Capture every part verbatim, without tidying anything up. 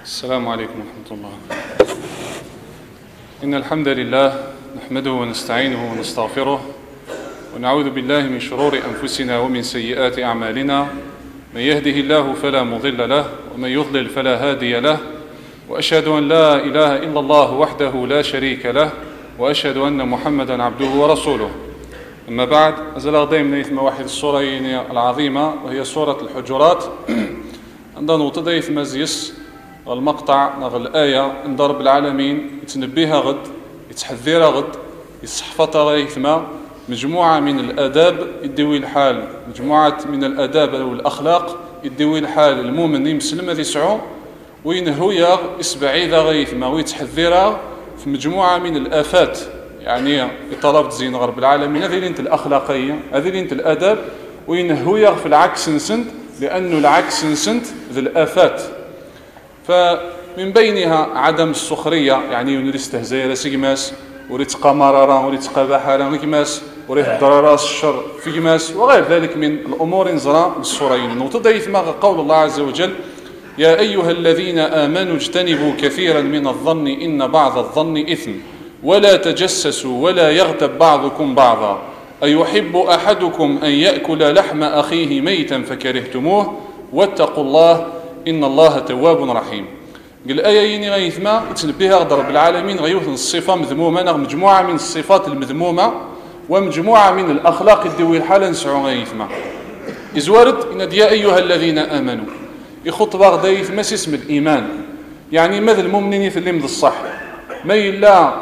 السلام عليكم ورحمة الله. إن الحمد لله نحمده ونستعينه ونستغفره ونعوذ بالله من شرور أنفسنا ومن سيئات أعمالنا. من يهده الله فلا مضل له ومن يضلل فلا هادي له، وأشهد أن لا إله إلا الله وحده لا شريك له، وأشهد أن محمدا عبده ورسوله. أما بعد، أزال غداي من إثم واحد السورين العظيمة وهي سورة الحجرات. عندنا نوطة إثم زيس المقطع نغ الآية إن رب العالمين يتنبيها غد، يتحذرها غد، يصحفتها غيثما مجموعة من الآداب يدوي الحال، مجموعة من الآداب أو الأخلاق يدوي الحال المؤمن يمسلم هذه سعو وينهويا إسبعيذا غيثما ويتحذرها في مجموعة من الآفات. يعني طلب زين رب العالمين هذه انت الأخلاقية، هذه انت الآداب، وينهويا في العكس نسنت، لأنه العكس نسنت ذي الآفات. فمن بينها عدم السخرية، يعني ينري استهزاء راسيكماس وريت قمرارا وريت قباحة راسيكماس وريت ضراراس الشر فيكماس وغير ذلك من الأمور نزرا بالسورين. وتضيف ما قول الله عز وجل: يا أيها الذين آمنوا اجتنبوا كثيرا من الظن إن بعض الظن إثم ولا تجسسوا ولا يغتب بعضكم بعضا أيحب أحدكم أن يأكل لحم أخيه ميتا فكرهتموه واتقوا الله إن الله تواب رحيم. قال الآية غيثما يتنبيها رب العالمين غيوثن الصفة مذمومة، مجموعة من الصفات المذمومة ومجموعة من الأخلاق الدوي الحالة نسعو غيثما إزوارد إن يا أيها الذين آمنوا يخطب غدايث ما اسم الإيمان، يعني ماذا المؤمنين يثلم ذا الصح ما إلا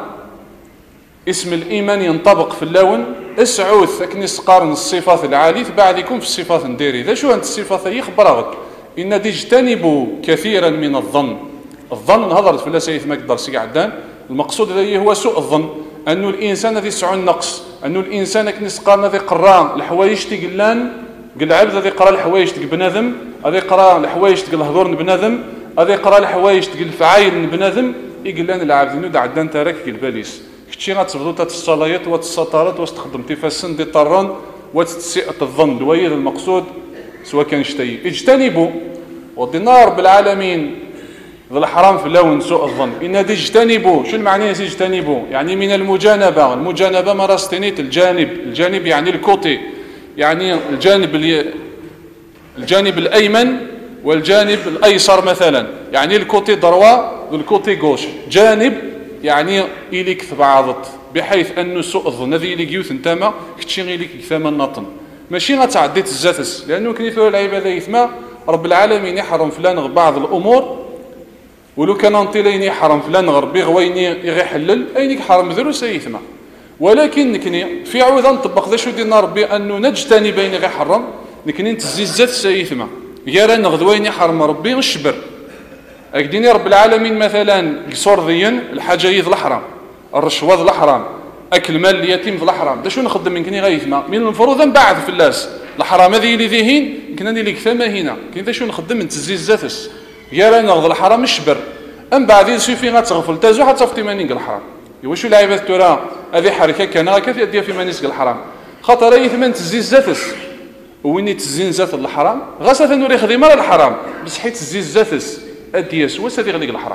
اسم الإيمان ينطبق في اللون اسعوث أكنس قارن الصفات العالية بعدكم في الصفات نديري ذا شو أنت الصفات يخبر غد إن تجتنبوا كثيرا من الظن. الظن هضرت في الله سيث ما قدر سيعدان، المقصود الذي هو سوء الظن، أنه الإنسان الذي سعو النقص، أنه الإنسان كنس قارن الذي قران الحوايج تقلان قل عبد الذي قرا الحوايج تقل بنادم، الذي قرا الحوايج تقل الهضور بنادم، الذي قرا الحوايج تقل الفعايل بنادم يقلان العبد نود عدان تارك قل باليس كتشي غتبدو تتصلايات وتسطرات وتستخدم تفاسن دي طران وتتسئط الظن دوير المقصود سواء كان شتي اجتنبوا والدينار بالعالمين ذا الحرام في اللون سوء الظن. إن تجتنبوا شو المعنى يجتنبوا؟ يعني من المجانبة. المجانبة مراستنيت الجانب، الجانب يعني الكوتي، يعني الجانب الجانب الأيمن والجانب الأيسر مثلا، يعني الكوتي ضروا والكوتي غوش. جانب يعني إليك ثبعضت بحيث أنه سوء الظن هذه إليك يوث انتما كتشي غيليك ثمن نطن ماشي غتعديت الزاتس، لأنه كيفو العبادة يثما رب العالمين يحرم فلان بعض الأمور ولو كان انطيلين يحرم فلان غربي غويني يغيحلل أينك حرم ذرو سيثما. ولكن نكني في عوضا نطبق ذا شو دينا ربي أنه نجتني بين غير حرم نكني نتزي الزات سيثما يرى نغذوين يحرم ربي الشبر أكديني رب العالمين مثلا قصور ذيا الحاجة يذ الحرام، الرشوة ذ الحرام، أكل مال اليتيم ذ الحرام. دا شو نخدم من كني غيثما من المفروض بعد في اللاس الحرام هذه اللي ذيهين كنا ندير لك ثما هنا كاين ذا شو نخدم من تزي الزاتس يرى نغذ الحرام الشبر أم بعد يسوي غتغفل تازو حتى في مانيق الحرام. يوشو العباد ترى هذه حركة كان كيف يديها في مانيق الحرام خاطر يثمن تزي الزاتس وين تزين زات الحرام غاسة نوري خدمة الحرام بس حيت تزي الزاتس أدياس وسادي غليق الحرام.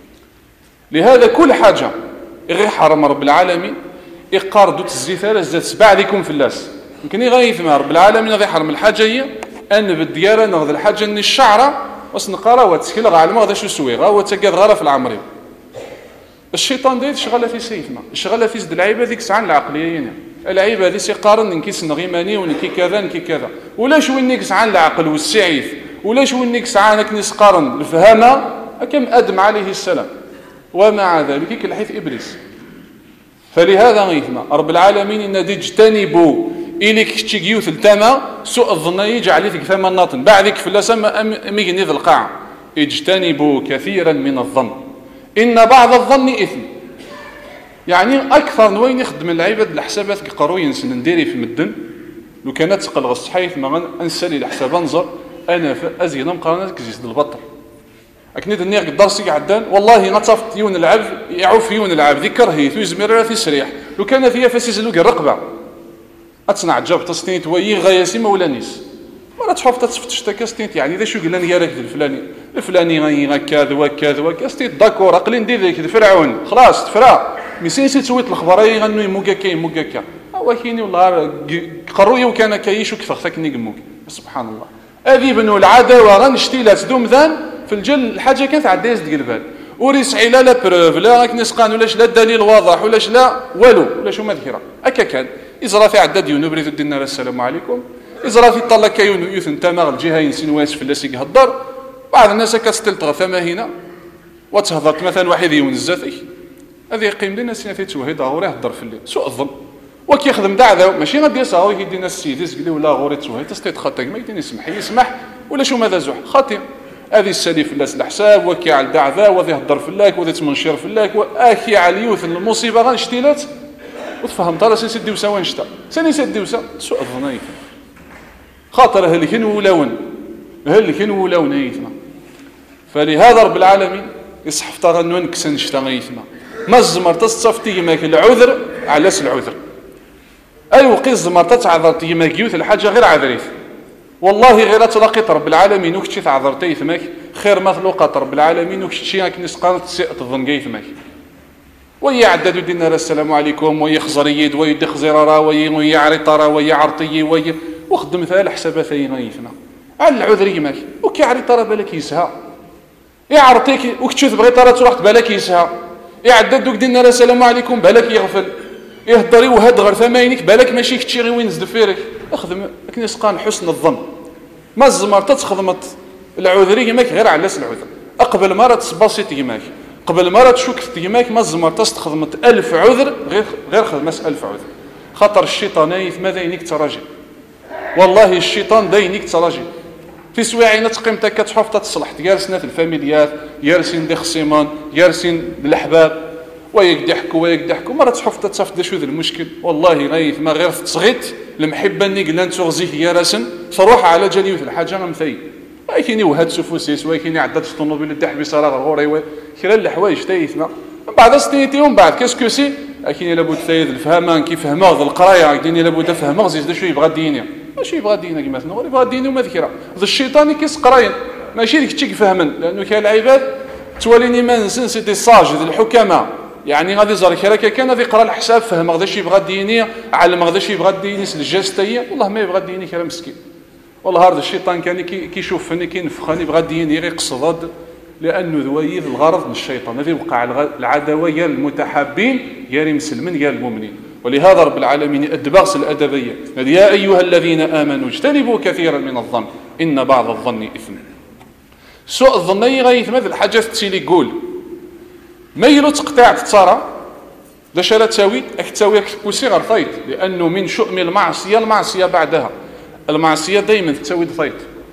لهذا كل حاجة غير حرم رب العالمين إقاردو تزيثار الزات بعدكم في اللاس يمكن يغيث رب العالمين غير حرم الحاجة هي أن بالديارة نغذ الحاجة أن الشعرة وسنقرا وتسكيل غالما غدا شو سوي غا وتقاد غارة في العمري. الشيطان داير شغالة في سيفنا شغالة في زد العيبة ذيك ساعة العقلية هنا العيبة ذي سيقارن نكيس نغيماني ونكي كذا نكي كذا ولا شو انك ساعة العقل والسعيف ولا شو انك ساعة نكنس قارن الفهامة كم أدم عليه السلام ومع ذلك كالحيث إبليس. فلهذا غيثنا رب العالمين إن تجتنبوا إليك تشيكيوث التما سوء الظن يجعل لك ثم الناطن بعدك في اللسمة أميجني ذي القاع اجتنبوا كثيرا من الظن إن بعض الظن إثم. يعني أكثر نوين يخدم العباد الحسابات كقروي ينسن نديري في مدن لو كانت تقل غص حيث ما أنسالي الحساب أنظر أنا أزينا مقارنة كزيز البطل أكنيد النير قدر سيق عدان والله نطفت يون العبد يعوف يون العبد ذكر هي ثوي زميرة في سريح لو كان فيها فاسيز لوك الرقبة أتصنع جاب تصنيت ويي غياسي مولانيس مرة تحوف تتصفت شتاكا ستينت يعني ذا شو قلنا يا راكد الفلاني الفلاني غي هكا وكا وكا ستي داكور عقلي ندير ذيك فرعون خلاص تفرا مي سينسي تسويت الخبر اي غنو يموكا كاي يموكا كا هو كايني والله قروي وكان كايش وكثر ثكني قموك سبحان الله هذه بنو العداوه غنشتي لا تدوم ذان في الجل الحاجه كانت عداز تقلبان وريسعي لا لا بروف لا راك نسقان ولاش لا الدليل واضح ولاش لا والو ولاش ما ذكره هكا كان إزرا في عداد يونو بريد الدين السلام عليكم إزرا في طلع كيونو يوث نتامغ الجهه ينسين واس في اللاسي يهضر بعض الناس كتستلطغ فما هنا وتهضر مثلا واحد يون الزاتي هذه يقيم لنا سنه توهيد غوري يهضر في الليل سوء الظن وكيخدم دعوه ماشي غادي يساوي يدينا السيد يسقلي ولا غوري توهيد تستيت خاطك ما يديني يسمح يسمح ولا شو ماذا زح خاطي هذه السالي في الناس الحساب وكي على الدعوه وذي يهضر في اللاك وذي تمنشر في اللاك واكي على اليوث المصيبه غنشتيلات وتفهم ترى سيدي وسا وين شتا سني سيدي وسا سوء الظن خاطر هلكن ولاون هلكن ولاون ايثنا فلهذا رب العالمين يصحف ترى نكسن شتا ايثنا ما الزمر تصفتي ماك العذر على العذر اي وقي الزمر تتعذرتي ماك يوث الحاجه غير عذريت والله غير تلاقيت رب العالمين وكتشي تعذرتي ثماك خير مخلوقات رب العالمين وكتشي هاك نسقان تسيء تظن جاي ثماك ويا عداد دينا السلام عليكم ويا خزريد ويا دخزرارا ويا ويا عريطارا ويا عرطي ويا وخدم مثال حسابات غيثنا على العذر يماك وكي عريطارا بالك يسها يا عرطيك وكتشوف بغي طارا تروح بالك يسها يا عداد دوك دينا السلام عليكم بالك يغفل يهضري وهاد غير ثماينك بالك ماشي كتشي غير وين زدفيرك اخدم كنسقان حسن الظن ما الزمر تتخدمت العذري يماك غير على العذر اقبل مره تبسيط يماك قبل مرة تشوك تيماك ما الزمر تستخدمت ألف عذر غير غير خدمت ألف عذر خاطر الشيطان يث ماذا ينيك تراجع والله الشيطان داينيك تراجع في سواعينا تقيمتك كتحوف تصلح يارسنا في الفاميليات يارسين دي خصيمان يارسين الاحباب ويك ضحكوا ويك ضحكوا مرة تحوف تتصفد شو ذا المشكل والله غايث ما غير تصغيت المحبه نيك لان تغزيه يا راسن تروح على جليوث الحاجه غمثي كايني وهاد سفوسيس وكايني عدات الطوموبيل الدحبي صراغ غوري كرا الحوايج تايثنا من بعد ستيتي ومن بعد كاسكو سي كاين لابد ثايد الفهمان كيف فهموا القرايه كاين لابد فهموا زيد شو يبغى ديني ماشي يبغى ديني كما مثلا يبغى ديني وما ذكرى ذا الشيطان كيس قراين ماشي ديك تشي فهمن لانه كاين العباد توليني ما نسن سيتي صاج الحكماء يعني غادي زار كراكا كان غادي يقرا الحساب فهم غادي شي يبغى ديني علم غادي شي يبغى ديني سجاستيه والله ما يبغى ديني كلام مسكين والله هذا الشيطان كان كيشوفني كينفخني يبغى ديني غير يقصد لانه ذويذ الغرض من الشيطان هذه وقع العداوه يا المتحابين يا المسلمين يا المؤمنين ولهذا رب العالمين الدباغس الادبيه يا ايها الذين امنوا اجتنبوا كثيرا من الظن ان بعض الظن اثم سوء الظني غايث مثل الحاجه تسيلي يقول ما يلو تقطع تتصارى باش لا تساوي راك تساوي كوسي غير فايت لانه من شؤم المعصيه المعصيه بعدها المعصيه دائما تساوي فايت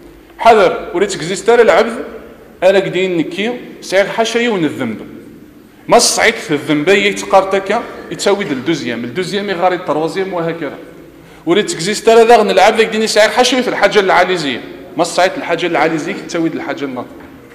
حذر وليت كزيستار العبد انا قدين نكي سير حاشا من الذنب ما صعيت في الذنب يتقارتك يتساوي الدوزيام الدوزيام يغاري التروازيام وهكذا وليت كزيستار هذا نلعب لك ديني سير حاشا في الحاجه العاليزيه ما صعيت الحاجه العاليزيه تساوي الحاجه الناطقه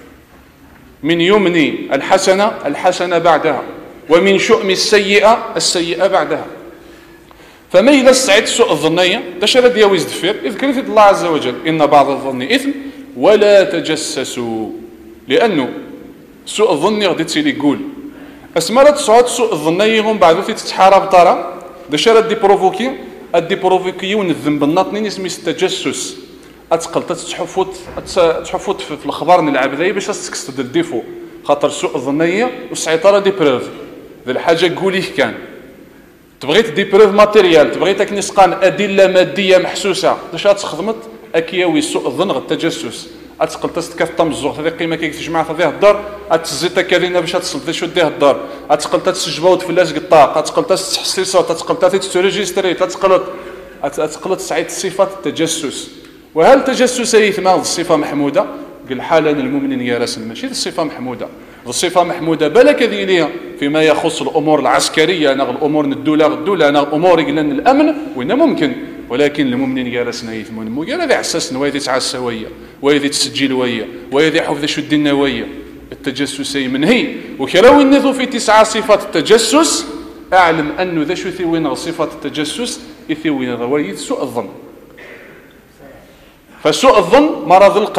من يمني الحسنة الحسنة بعدها ومن شؤم السيئة السيئة بعدها فما إذا استعد سوء الظنية داش هذا دياويز دفير يذكر في الله عز وجل إن بعض الظن إثم ولا تجسسوا لأنه سوء الظن غادي تسيلي يقول أسمرت صعود سوء الظنية هم بعد في تتحارب طرا داش هذا دي بروفوكي الدي بروفوكيون الذنب الناطنين اسمه التجسس اتقل تتحفوت تحفوت في الاخبار نلعب ذي باش تكسد الديفو خاطر سوء الظنيه والسيطره دي بروف ذي الحاجه قوليه كان تبغيت دي بروف ماتيريال تبغيتك نسقان ادله ماديه محسوسه باش تخدمت اكياوي سوء الظن التجسس اتقل تستكثم الزوق هذه قيمه كي تجمع هذه الدار اتزيت كارينا باش تصل شو ديه الدار اتقل تسجبوت في لاصق الطاق اتقل تحسي صوت اتقل تستريجستري اتقل اتقل تسعيد صفات التجسس وهل تجسس يثمر الصفه محموده قال حالا المؤمنين يا راس ماشي الصفه محموده الصفه محموده بالك ذي فيما يخص الامور العسكريه انا الامور الدوله الدوله انا امور لان الامن وين ممكن ولكن المؤمنين يا راسنا يثمون مو قال هذا عساسنا وهذه تعسويه وهذه تسجيل وهي وهذه حفظ شد النوويه التجسس منهي وكراوي النثو في تسعه صفات التجسس اعلم انه ذا شو ثوين صفات التجسس يثوين روايه سوء الظن فسوء الظن مرض القلب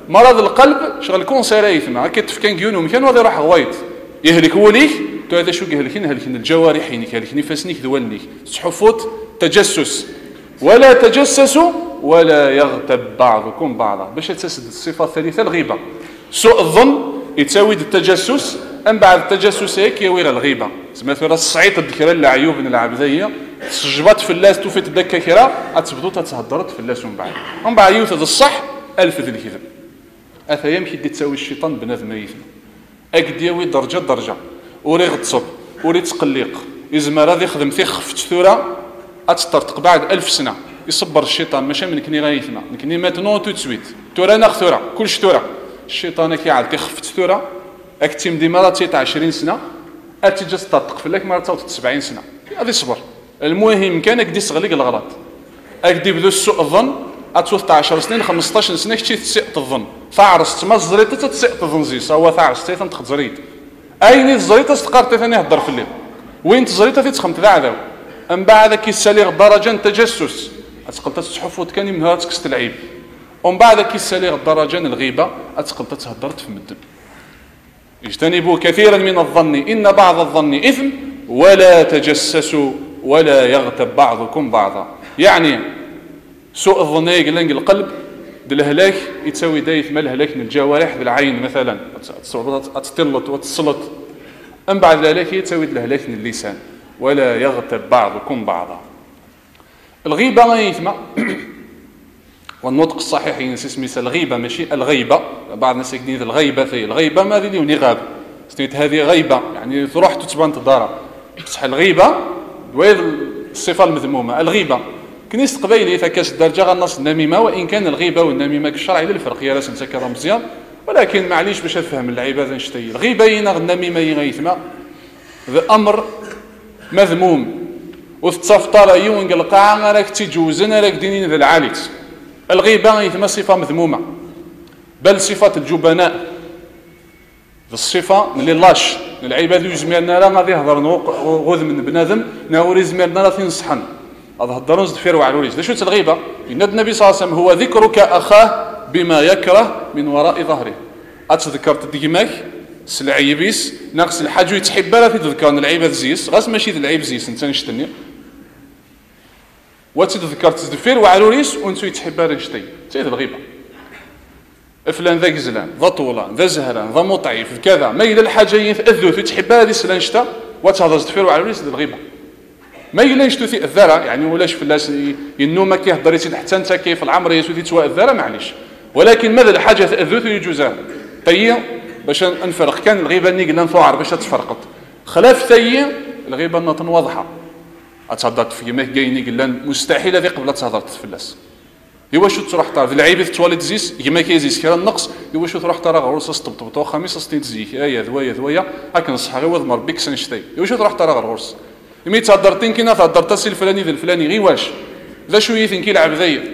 مرض القلب شغل كونسير يثما كتفكان كيونو مكان وغادي يروح غويط يهلك وليك تو هذا شو يهلكين هلكين الجوارحينك هلكين فاسنيك ذوالنيك تحفوت تجسس ولا تجسسوا ولا يغتب بعضكم بعضا باش تسد الصفه الثالثه الغيبه. سوء الظن يتساوي التجسس ام بعد التجسس هيك يوير الغيبه مثلا الصعيط الذكرى العيوب من العبديه سجبات فلاس توفيت دكا كرا اتبدو تتهضرت فلاس من بعد من بعد يوث الصح الف ذي الكذب اثا يمشي دي تساوي الشيطان بنادم يثم اكد يوي درجه درجه وري غتصب وري تقليق يزمر هذا يخدم في خفت ثوره اتطرطق بعد ألف سنه يصبر الشيطان ماشي من كني غايثنا كني ماتنون تو تسويت تورا ناخ ثوره كلش ثوره الشيطان كيعاد تخفت ثوره اكتيم ديما تاع عشرين سنه اتي جست تطق فيك مره تصوت سبعين سنه غادي صبر. المهم كان كدي صغليك الغلط اكدي بدو السوء الظن اتوث عشر سنين خمسطاش سنه كتي تسيء الظن فعرست ما زريت تتسيء تظنزي هو فعرست تنتخ زريت اين الزريت تقارت ثاني هضر في الليل وين تزريت تتخمت ذا عذاو من بعد كيسالي درجه تجسس اتقلت تحفوت كان من هاتك تلعيب ومن بعد كيسالي درجه الغيبه اتقلت تهضرت في مدن. اجتنبوا كثيرا من الظن ان بعض الظن اثم ولا تجسسوا ولا يغتب بعضكم بعضا. يعني سوء الظن يقلنق القلب ديال الهلاك يتساوي دايث مال الهلاك من الجوارح بالعين مثلا تطلط وتسلط ام بعد ذلك يتساوي الهلاك من اللسان ولا يغتب بعضكم بعضا. الغيبه ما يثمى والنطق الصحيح ينسمي الغيبه ماشي الغيبه بعض الناس يقولون الغيبه ثي الغيبه ما ذي وني غاب ستيت هذه غيبه يعني تروح تتبان تدارا بصح الغيبه وهي الصفه المذمومه. الغيبه كنيس قبيلي فكاس الدرجه غنص النميمه وان كان الغيبه والنميمه كالشرع للفرق يا راس نسكر مزيان ولكن معليش باش افهم اللعيبه ذا نشتي الغيبه ينا النميمه يغيثما ذا امر مذموم وتفطر يون القاعه راك تجوزنا راك دينين ذا العاليت. الغيبه يثما صفه مذمومه بل صفه الجبناء الصفه اللي لاش العباد يزمرنا راه غادي يهضر غوذ من بنادم ناوري زمرنا راه تنصحن هذا هضرون زدفير وعلوليش ذا شو الغيبه ان النبي صلى الله عليه وسلم هو ذكرك اخاه بما يكره من وراء ظهره اتذكرت ديماك سلعيبيس ناقص الحاج يتحب راه تذكر العيبه زيس غاس ماشي العيب زيس انت نشتني وتذكرت زدفير وعلوليش وانتو يتحب راه نشتي تايد الغيبه فلان ذا قزلان ذا طولان ذا زهران ذا مطعيف كذا ما الى الحاجه يتاذو تحب هذه سلان شتا وتهضر زدفير وعلوليش الغيبه ما يلاش توثي الذره يعني ولاش فلاس ينوما كيهضر يسيد حتى انت كيف العمر يسوي تسوى الذره معليش ولكن ماذا الحاجه تاذوث يجوزها طيب باش نفرق كان الغيبه ني قلنا نفوعر باش تفرقت خلاف ثي الغيبه نطن واضحه اتهضرت في ما كايني قلنا مستحيل هذه قبل تهضرت فلاس هو شو تروح طار العيب في تواليت زيس يما كيزيس كرا النقص هو شو تروح طار غروس طبطبطو خميس سنين تزيك يا ذويا ذويا هاك نصح غير وذ مربيك سنشتي هو شو تروح طار غروس يمي تهضرتين كينا تهضرت السي الفلاني ذا الفلاني غي واش ذا شو يثن كيلعب ذيا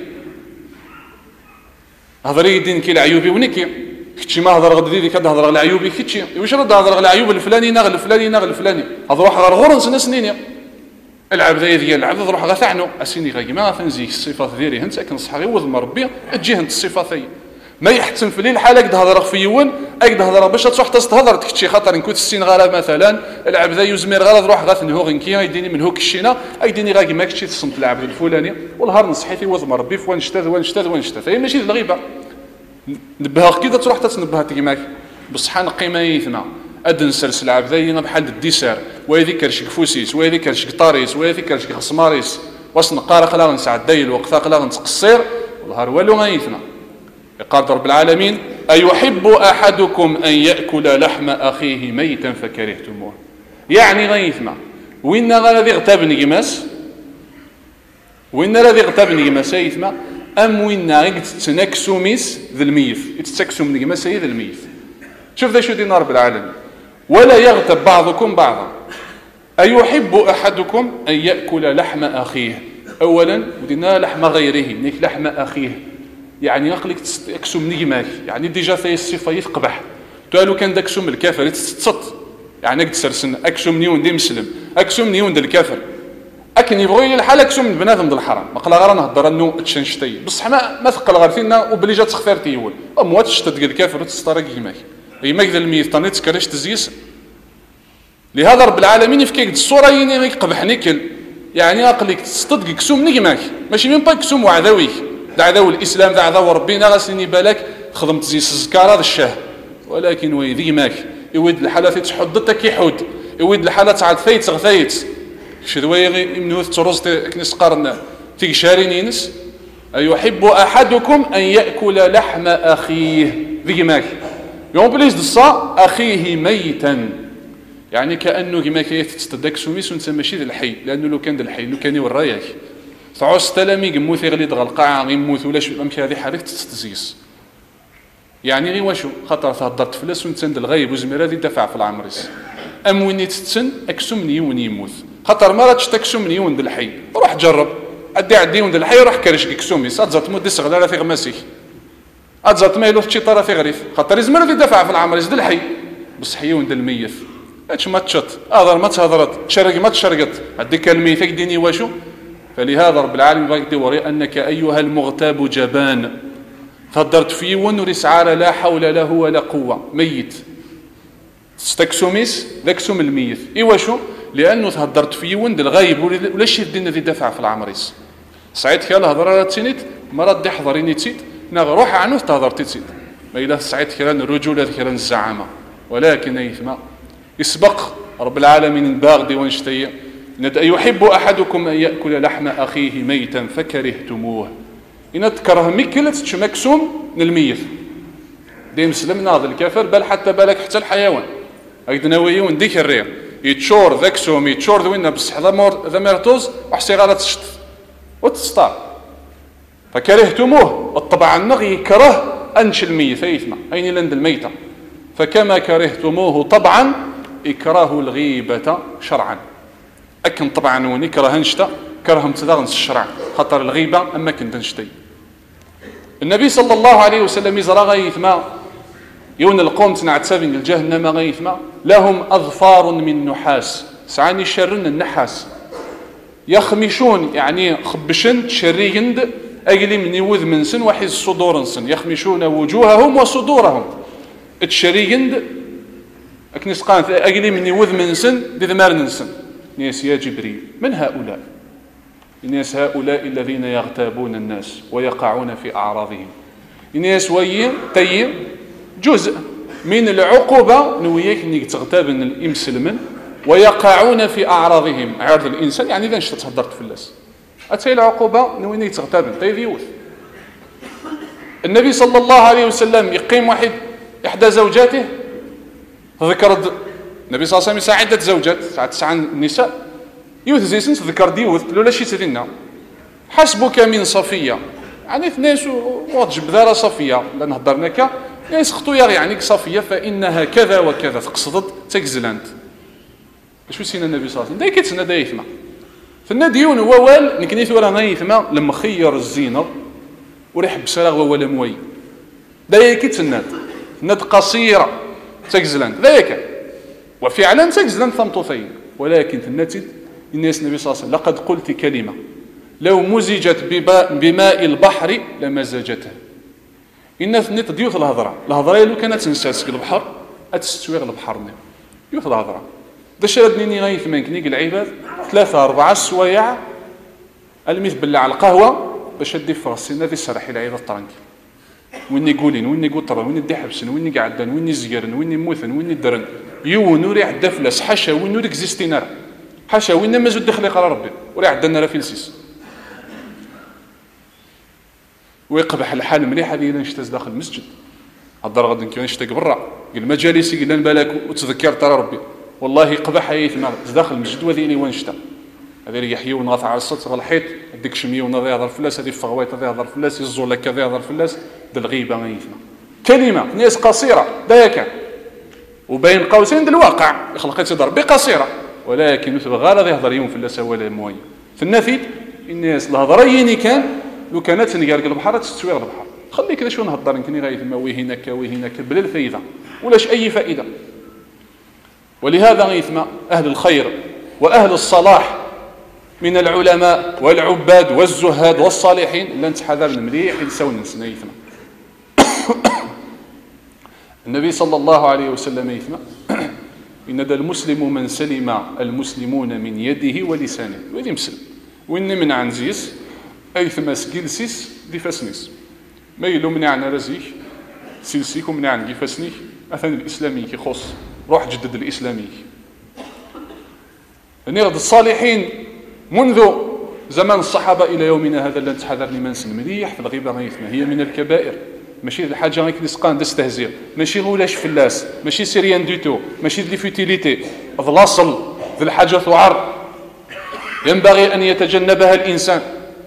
هضري يدين كي العيوبي ونيكي كتشي ما هضر غد ذي كتهضر على العيوبي كتشي واش رد هضر على العيوب الفلاني ناغ الفلاني ناغ الفلاني هضر روح غير غور سنه سنين العب ذي ديال العبد روح غا ثعنو اسيني غا ما تنزيك الصفات ديالي انت كنصح غير وذ مربي تجي انت الصفات ما يحتم في الليل حالك تهضر في يون اك تهضر باش تروح تهضر تكتشي خاطر نكون السين غالا مثلا العب ذا يزمير غالا روح غا ثنهو غنكي يديني من هوك الشينا يديني غا كيما كتشي تصنت العبد الفلاني والهار نصحيتي وذ مربي فوان شتا وان شتا وان شتا هي ماشي الغيبه نبهها كي تروح تتنبهها كيما بصح نقيمه يثنا ادن سلسل عبد ذا بحال الديسار ويذكر شي كفوسيس ويذكر شي طاريس ويذكر شي خصماريس واش نقارا خلا نسعد داي الوقت خلا نتقصير والهار والو غايثنا قال رب العالمين أيحب أحدكم أن يأكل لحم أخيه ميتا فكرهتموه يعني غيثما وين غادي يغتابني جماس وين غادي يغتابني جماس يثما أم وين غادي تتنكسو ميس ذا الميث يتسكسو من جماس ذا الميث شوف ذا شو دينا رب العالمين ولا يغتب بعضكم بعضا أيحب أحدكم أن يأكل لحم أخيه أولا ودينا لحم غيره نيك لحم أخيه يعني يقلك تكسم نيماك يعني ديجا في الصفه يتقبح قالوا كان داك سم الكافر تتصط يعني قد سرسن اكسم نيون دي مسلم اكسم نيون ديال الكافر اكن يبغي الحال كسوم من بنادم د الحرام ما قلا غير نهضر انه تشنشتي بصح ما ما ثقل غير فينا وبلي جات تخفير تيول اموات شتد قال كافر وتسترق يماك يماك ذا الميت طنيت تكرش تزيس لهذا رب العالمين يفكيك الصوره يني غيك قبحني كل يعني عقلك تصدق كسوم نيماك ماشي مين با كسوم وعذاويك دا عذاو الاسلام دا عذاو ربنا غاسني بالك خدمت زيس الزكاره هذا الشاه ولكن ويذي ماك يود الحالات تحدد كيحود يود الحالات عاد ثيت غثيت شدوي من تروز كنيس قرن في شارينينس يحب احدكم ان ياكل لحم اخيه ذي ماك يوم بليز دصا اخيه ميتا يعني كانه كما كيتستدك سوميس ونت ماشي ذا الحي لانه لو كان ذا الحي لو كان يورايك تعوس تلامي يموت يغلي دغ القاعه يموت ولاش ممكن هذه حريق تستزيس يعني غير واشو خاطر تهضرت فلاس ونت الغايب وزمير هذه دفع في العمريس ام وين تتسن اكسم نيون يموت خاطر ما راتش تكسم نيون ذا الحي روح جرب ادي عدي ون ذا الحي روح كرش كسومي صات مود الصغيره في غماسيك اتزات ما يلوث شي طرا في غريف خاطر يزمر هذه دفع في العمريس ذا الحي بصح حي ون ذا الميت هادش ما تشط اهضر ما تهضرت تشرق ما تشرقت هذيك الميت ديني واشو فلهذا رب العالمين بغاك دوري انك ايها المغتاب جبان فهضرت فيه ونوري سعاره لا حول له ولا قوه ميت استكسوميس ذاك سوم الميت ايوا شو لانه تهضرت فيه وند الغايب ولا شي دينا ذي دفع في العمريس سعيد كان الهضره تسينيت مرات دي حضريني تسيت نغ روح عنو تهضرتي تسيت ما الا سعيد كان الرجوله كان الزعامه ولكن ايثما يسبق رب العالمين باغدي ونشتي يحب احدكم ان ياكل لحم اخيه ميتا فكرهتموه ان تكره مكله تشمكسوم من الميت ديم سلم ناض الكافر بل حتى بالك حتى الحيوان هيد ناويون ديك الريع يتشور ذاك سوم يتشور ذوينا بصح ذا ميرتوز وحسي غالا تشت وتسطار فكرهتموه الطبع النغ يكره انش الميت ايثما اين لند الميته فكما كرهتموه طبعا اكراه الغيبه شرعا اكن طبعا ونكره نشتا كرهم تدغنس الشرع خطر الغيبه اما كنت نشتي النبي صلى الله عليه وسلم يزرى غيثما يون القوم تنعت سابين الجهنم غيثما لهم اظفار من نحاس سعاني شرن النحاس يخمشون يعني خبشن شريند اجلي من يوذ من سن وحيز صدور سن يخمشون وجوههم وصدورهم الشريند اكنس قانت اجلي من يوذ من سن دذمار نسن ناس يا جبريل من هؤلاء الناس هؤلاء الذين يغتابون الناس ويقعون في أعراضهم الناس وين تي جزء من العقوبة نويك انك تغتاب الامسلمن ويقعون في أعراضهم عرض الإنسان يعني إذا نشت تهدرت في الناس أتي العقوبة نوي انك تغتاب طيب يوث النبي صلى الله عليه وسلم يقيم واحد إحدى زوجاته ذكرت النبي صلى الله عليه وسلم عدة زوجات تسعة نساء يوث زيسنس ذكر ديوث لولا شي سيدنا حسبك من صفيه يعني اثناش واضج بذاره صفيه لان هضرناك ناس خطويا يعني صفيه فانها كذا وكذا تقصدت تكزلانت شو سينا النبي صلى الله عليه وسلم دايك تسنى دايثما فالنديون هو وال نكنيث ولا نايثما لما خير الزينه وريح بسراغ ولا موي دايك تسنى ند قصيره تكزلانت دايك وفعلا تكزلانت ثمطوثين ولكن النتيجه الناس النبي صلى الله عليه وسلم لقد قلت كلمة لو مزجت بماء البحر لمزجته إن ثنيت ديوث الهضرة الهضرة لو كانت نساسك البحر أتستويغ البحر ديوث الهضرة دا شردني غايث مانكنيك العباد ثلاثة أربعة سوايع الميث بالله على القهوة باش ادي فراسينا ذي سرحي العيد الطرنك ويني قولين ويني قطرة ويني دي حبسن ويني قعدان ويني زيرن ويني موثن ويني درن يو نوري عدا فلاس حاشا وين نوري اكزيستينار حاشا وين ما زود دخلي قرار ربي وري عندنا فيلسيس ويقبح الحال مليح هذه نشتز داخل المسجد هضر غادي كي نشتاق برا قال مجالسي قال لنا بالك وتذكر ترى ربي والله قبح حيثنا داخل المسجد وذي لي وين هذا اللي يحيي ونغاث على السطر الحيط ديك شميه ونضي يهضر فلاس هذه فغويط هذا يهضر فلاس يزول لك هذا يهضر فلاس د الغيبه ما يثنى كلمه ناس قصيره داك وبين قوسين د الواقع يخلق يتضرب بقصيره ولكن مثل غير يهضر يوم فلاس ولا موي في النفيد الناس الهضريين كان لو كانت نقارق البحر تستوي البحر خلي كذا شو نهضر يمكن غايث ما وي هناك وي هناك بلا الفائده ولاش اي فائده ولهذا غيثما اهل الخير واهل الصلاح من العلماء والعباد والزهاد والصالحين إلا نتحذر مليح ينساو نسنا يثما. النبي صلى الله عليه وسلم يثما إن ذا المسلم من سلم المسلمون من يده ولسانه. وذي مسلم وإن من عنزيس أيثما سكيلسيس دي فاسنيس ما يلو من عن رزيك سلسيكم من عن فاسنيك أثن الإسلامي كيخص روح جدد الإسلامي نرد الصالحين منذ زمان الصحابة إلى يومنا هذا اللي نتحذر لمن سنمليح في الغيبة غيثنا هي من الكبائر. ماشي الحاجة غيك نسقان دستهزير ماشي غولاش فلاس ماشي سيريان ديتو ماشي دي فيتيليتي ذا لاصل ذا الحاجة ثعر ينبغي أن يتجنبها الإنسان.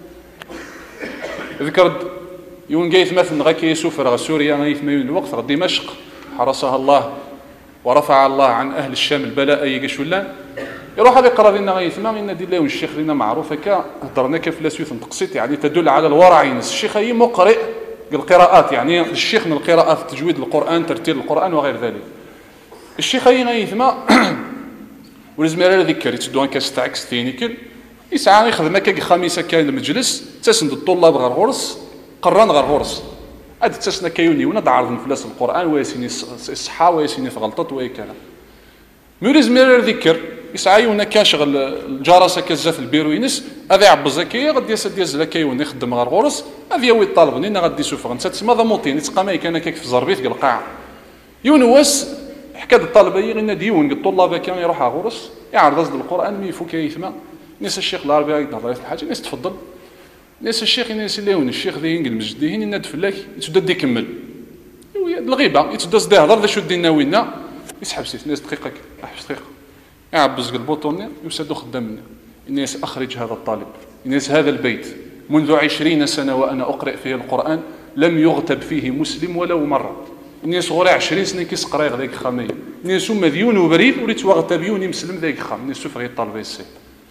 ذكرت يون جايث مثلا غاكي يسوفر غا سوريا غايث ما يون الوقت غا دمشق حرسها الله ورفع الله عن أهل الشام البلاء يقشولان يروح هذا يقرا لنا غيثما إن دي الله الشيخ لنا معروف هكا هضرنا كفلاسوف نتقصيت يعني تدل على الورع ينس الشيخ هي مقرئ القراءات يعني الشيخ من القراءات تجويد القرآن ترتيل القرآن وغير ذلك. الشيخ هي غيثما ولازم يرى ذكر يتدوان كاستعكس ثينيكل يسعى يخدم هكا خميسة كاين المجلس تسند الطلاب غير غرس قران غير غرس هاد تسنا كايوني ونا دعرض نفلاس القرآن ويسيني الصحة ويسيني غلطات ويكذا مولازم يرى ذكر يسعى يونا كاشغل الجراسة كزاف البيروينس هذا يعبز هكايا غادي يسد يزل كايون يخدم غير غرس هذا يوي الطالب نينا غادي يسوفغ انت تسمى ذا موطين يتقامي كان هكاك في زربيت قال القاعة يون واس حكايه الطالب هي غير ديون الطلاب كان يروح على غرس يعرض قصد القرآن مي يفو كيثما ناس الشيخ العربي يهضر في الحاجه ناس تفضل ناس الشيخ ناس اللي الشيخ ذي المسجد ديهين يناد فلاك يتبدا يكمل الغيبه يتبدا صدي يهضر ذا شو دينا وينا يسحب سيف ناس دقيقه احبس دقيقه يعبز البوطون يسدو خدامنا الناس اخرج هذا الطالب الناس هذا البيت منذ عشرين سنه وانا اقرأ فيه القرآن لم يغتب فيه مسلم ولو مره الناس غوري عشرين سنه كيسقرا غداك خامي الناس مذيون وبريد وريت وغتبيوني مسلم ذاك خام الناس شوف غير طالب السيف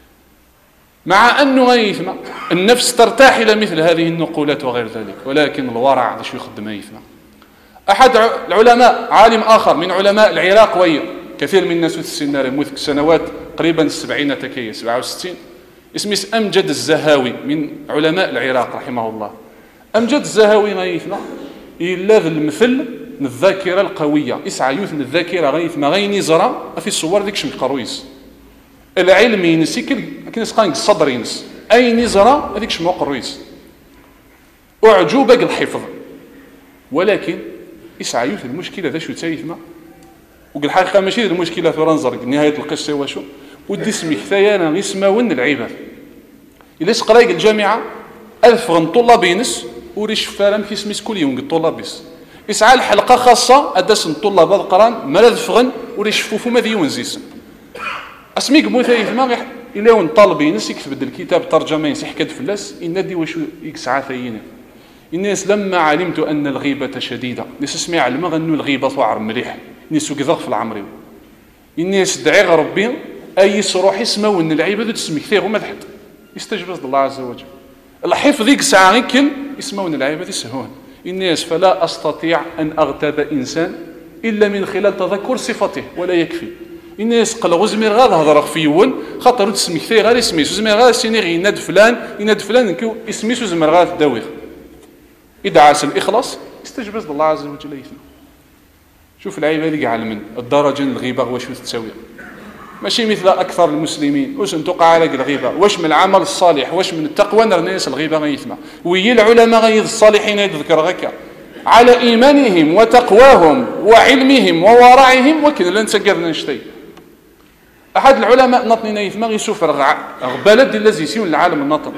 مع انه غيثما النفس ترتاح الى مثل هذه النقولات وغير ذلك ولكن الورع هذا شو يخدم غيثما. احد العلماء عالم اخر من علماء العراق وهي كثير من الناس في السنة موت سنوات قريبا السبعين تكية سبعة وستين اسمه أمجد الزهاوي من علماء العراق رحمه الله. أمجد الزهاوي غيثنا إلا ذا المثل الذاكرة القوية يسعى يوثن الذاكرة غيثما غيني زرا في الصور ذيك شم قرويس العلم ينسي كل سقانك الصدر ينس أي نزرة هذيك شم قرويس أعجوبك الحفظ ولكن يسعى يوثن المشكلة ذا شو تايثما وقال الحقيقه ماشي المشكله في رنزر نهايه القصه واشو ودي سمي حثايانا يسماون العباد الا سقرايق الجامعه الف غن طلاب ينس وريش فارم كيسميس كل يوم الطلابيس يسعى الحلقه خاصه اداس الطلاب القران ملاذ فغن وريش فوفو ما ديون زيس اسميك موثايث ما الا ون طالب ينس يكتب الكتاب ترجمه ينس حكايه فلاس ينادي واشو يسعى ثاينا الناس لما علمت ان الغيبه شديده الناس سمع علما انه الغيبه طعر مليح الناس كذا في العمري الناس دعي ربي اي صروح يسمو ان العباد تسمي كثير وما تحد يستجبز الله عز وجل الحفظ ذيك ساعه يمكن يسمو ان العباد يسهون الناس فلا استطيع ان اغتاب انسان الا من خلال تذكر صفته ولا يكفي الناس قالوا زمير غاد هضر فيون خاطر تسمي كثير غير اسمي زمير غاد سيني يناد فلان يناد فلان كيو اسمي زمير غاد داوي ادعاس الاخلاص يستجبز الله عز وجل يثنى. شوف العباد كاع علمن الدرجه الغيبه واش تساوي ماشي مثل اكثر المسلمين واش توقع على الغيبه واش من العمل الصالح واش من التقوى نرنيس الغيبه غيثما وهي العلماء غيظ الصالحين يذكر هكا على ايمانهم وتقواهم وعلمهم وورعهم وكذا لن تقدرنا نشتي. احد العلماء نطني نيثما يشوف غبالات ديال الذي العالم النطن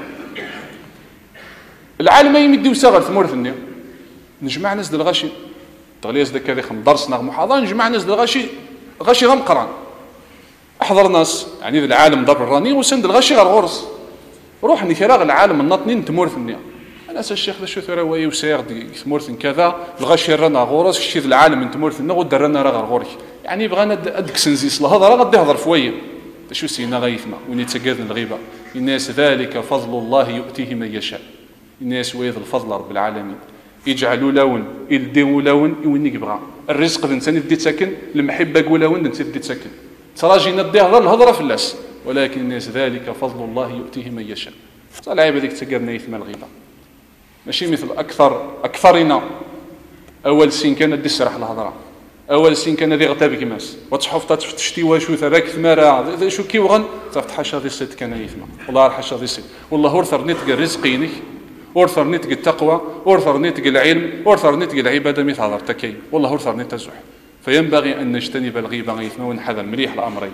العالم يمديو صغر ثمورثني نجمع ناس د الغاشي تغليز ذاك اللي خم درسنا محاضره نجمع ناس الغاشي غاشي غم قران احضر ناس يعني ذا العالم ضرب الراني وسند الغاشي غير غرس روح نكراغ العالم النطنين تمورثني انا الشيخ ذا شو ثرا وي وسير تمورثن كذا الغاشي رانا غورس شي ذا العالم تمورثن ودرنا راه غير غورك يعني بغانا ادك سنزيس الهضره غادي يهضر فويه شو سينا غيثنا وين تقادن الغيبه الناس ذلك فضل الله يؤتيه من يشاء الناس ويذ الفضل رب العالمين يجعلوا لون يلديو لون وين يبغى الرزق ذا انسان يدي ساكن المحبه قولها وين انت يدي ساكن تراجي ندي هضر الهضره فلاس ولكن الناس ذلك فضل الله يؤتيه من يشاء. صالعيب هذيك تقرنا يثم الغيبة ماشي مثل أكثر أكثرنا أول سين كان دي السرح الهضرة، أول سين كان ذي غتابك ماس وتصحف تشتي واشو ثراك ثمارة شو كي وغن تفتح حشا ذي السيد كان يثم والله حشا ذي السيد والله أرثر نتقى رزقينك أرثر نتقى التقوى أرثر نتقى العلم أرثر نتقى العبادة مثل هذا تكي والله أرثر نتزح. فينبغي أن نجتنب الغيبة غيثما ونحذر مليح الأمرين.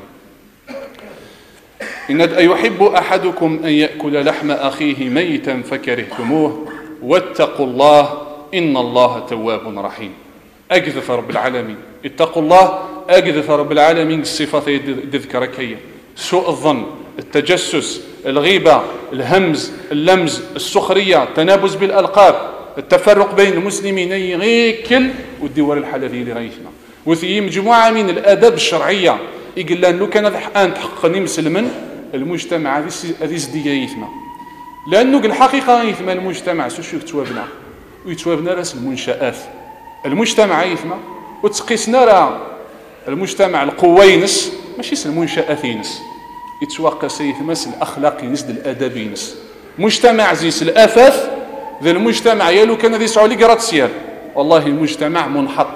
إن أيحب أحدكم أن يأكل لحم أخيه ميتا فكرهتموه واتقوا الله إن الله تواب رحيم. أجذف رب العالمين اتقوا الله أجذف رب العالمين الصفات يذكرك هي سوء الظن، التجسس، الغيبة، الهمز، اللمز، السخرية، التنابز بالألقاب، التفرق بين المسلمين يغيكل والدول الحلالية لغيثنا وفي مجموعة من الآداب الشرعية يقول لأنه كان أن تحققني مسلما المجتمع هذه زدية يثمى لأنه الحقيقة يثمى المجتمع سوشو يتوابنا ويتوابنا راس المنشآت المجتمع يثمى وتقيسنا راه المجتمع القوينس ماشي المنشآتينس يتوقس يثمى الأخلاقينس الأدبينس مجتمع زيس الأثاث ذا المجتمع يالو كان ذي سعولي قرات سيال والله المجتمع منحط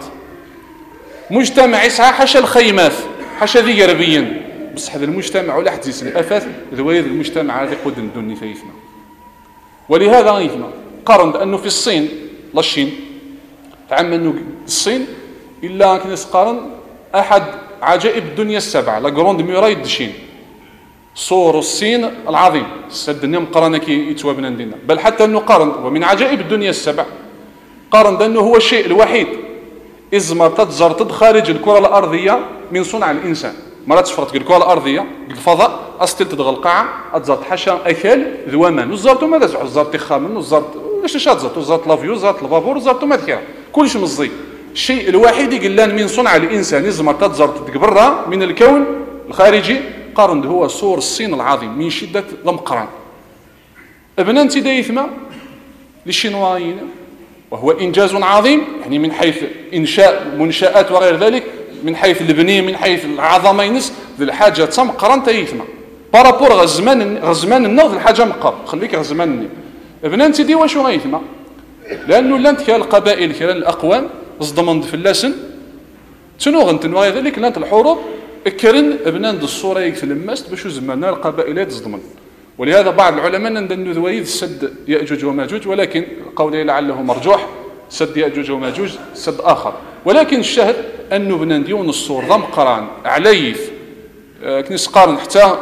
مجتمع يسعى حاشا الخيمات حاشا ذي قربيا بصح هذا المجتمع ولا حد يسال الأثاث ذويذ المجتمع هذا قد ندوني فيثنا. ولهذا غيثنا قارن بأنه في الصين لا الشين تعمل أنه الصين إلا كنس قارن أحد عجائب الدنيا السبعة لا جروند ميراي دشين صور الصين العظيم سد النيم قرن كي يتوابنا لنا بل حتى أنه قارن ومن عجائب الدنيا السبع قارن بأنه هو الشيء الوحيد إزمر تتزرتد خارج الكرة الأرضية من صنع الإنسان مرات تفرط الكرة الأرضية الفضاء أستل تدغل القاعة أتزرت حشا أكل ذوامان وزرتو ماذا زعو زرت خامن وزرت واش اش زرت وزرت لافيو زرت البابور زرتو ما ذكر كلش مزي الشيء الوحيد يقول من صنع الإنسان إزمر تتزرت تقبرها من الكون الخارجي قارن هو صور الصين العظيم من شدة ضمقران ابن انت دايثما للشينوايين وهو إنجاز عظيم يعني من حيث إنشاء منشآت وغير ذلك من حيث البنية من حيث العظمة ينس ذي الحاجة تم قرن تيثما بارابور غزمان غزمان النغ الحاجة مقر خليك غزمان النغ ابن انت دي واشو غيثما لأنه لانت كان القبائل كان الأقوام ازضمن فلاسن شنو غنتن وغير ذلك لانت الحروب اكرن ابنان دي الصورة يكثل المست بشو زمانا القبائلات ازضمن. ولهذا بعض العلماء أن ذويذ سد يأجوج وماجوج ولكن قولي لعله مرجوح سد يأجوج وماجوج سد آخر ولكن الشاهد أنه بنان ديون الصور ضم قران عليث كنس قارن حتى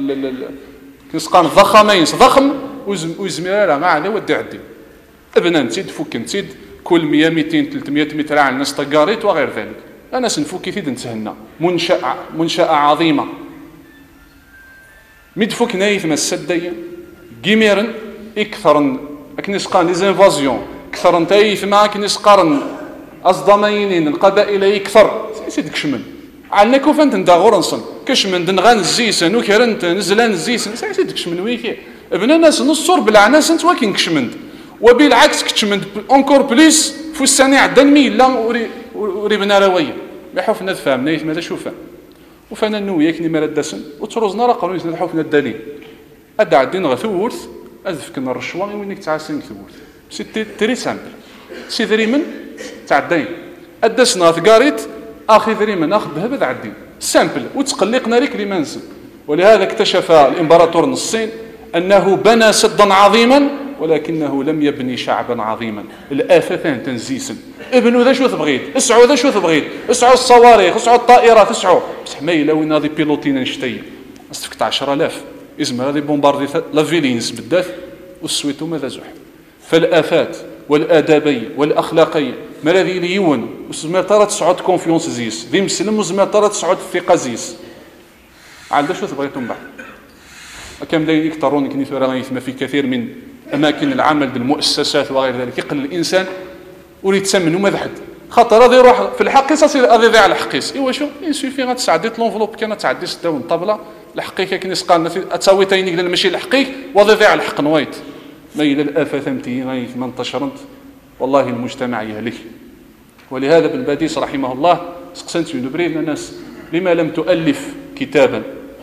كنس قارن ضخمين ضخم ويزميرها مع هذا ودي عدي ابنان تيد فك تيد كل مية ميتين ثلاثمية متر على الناس تقاريت وغير ذلك أنا سنفك تيد انتهنا منشأة منشأة عظيمة مدفوك نايث ما السدية جيميرن اكثرن اكنس قارن ليزانفازيون كثرن تايث ما كنس قارن أصدمينين القبائل يكثر سيدك شمن عالنا كوفانت ندا غورنصن كشمن دنغان الزيسن وكرنت نزلان الزيسن سيدك شمن ويكي ابن الناس نصور بالعناس انت واكين كشمند وبالعكس كشمند اونكور بليس فساني عدن ميلا وري بنا رويه ما حوفنا نفهم نايث ماذا شوفا وفانا نو ياكني مال الدسن وتروزنا راه قالوا لنا حوفنا الدليل اد عدين غثورث اذفكنا الرشوه وينك تعاسن ثورث سي تري سامبل سي ذريمن تعدين الدسنا ثقاريت اخي ذريمن اخذ ذهب عدين سامبل وتقلقنا لك لمنزل. ولهذا اكتشف الامبراطور الصين انه بنى سدا عظيما ولكنه لم يبني شعبا عظيما الآفتان تنزيسا ابنوا ذا شو تبغيت اسعوا ذا شو تبغيت اسعوا الصواريخ اسعوا الطائرات اسعوا بصح ما يلاوي ناضي بيلوتين نشتي استفكت عشرة آلاف اسم هذه بومباردي لافيلينز بالذات والسويتو ماذا زح. فالآفات والآدابية والأخلاقية ما الذي ليون وزمير ترى تسعود كونفيونس زيس ذي مسلم وزمير ترى تسعود الثقة زيس عاد شو تبغيتم بعد كم لا يكترون كني ثورة ما في كثير من أماكن العمل بالمؤسسات وغير ذلك يقل الإنسان وريد تسمن وما ذحد خاطر غادي يروح في الحقيقة غادي يضيع الحقيس إيوا شو ينسوفي غتسعديت لونفلوب كانت تعدي ستة الطبلة الحقيقة كني سقالنا في أتساويتين قلنا ماشي الحقيق وغادي يضيع الحق نويت ما إلى الآفة ثمتي غايف ما انتشرت والله المجتمع يهلك. ولهذا ابن باديس رحمه الله سقسنت من بريد الناس لما لم تؤلف كتابا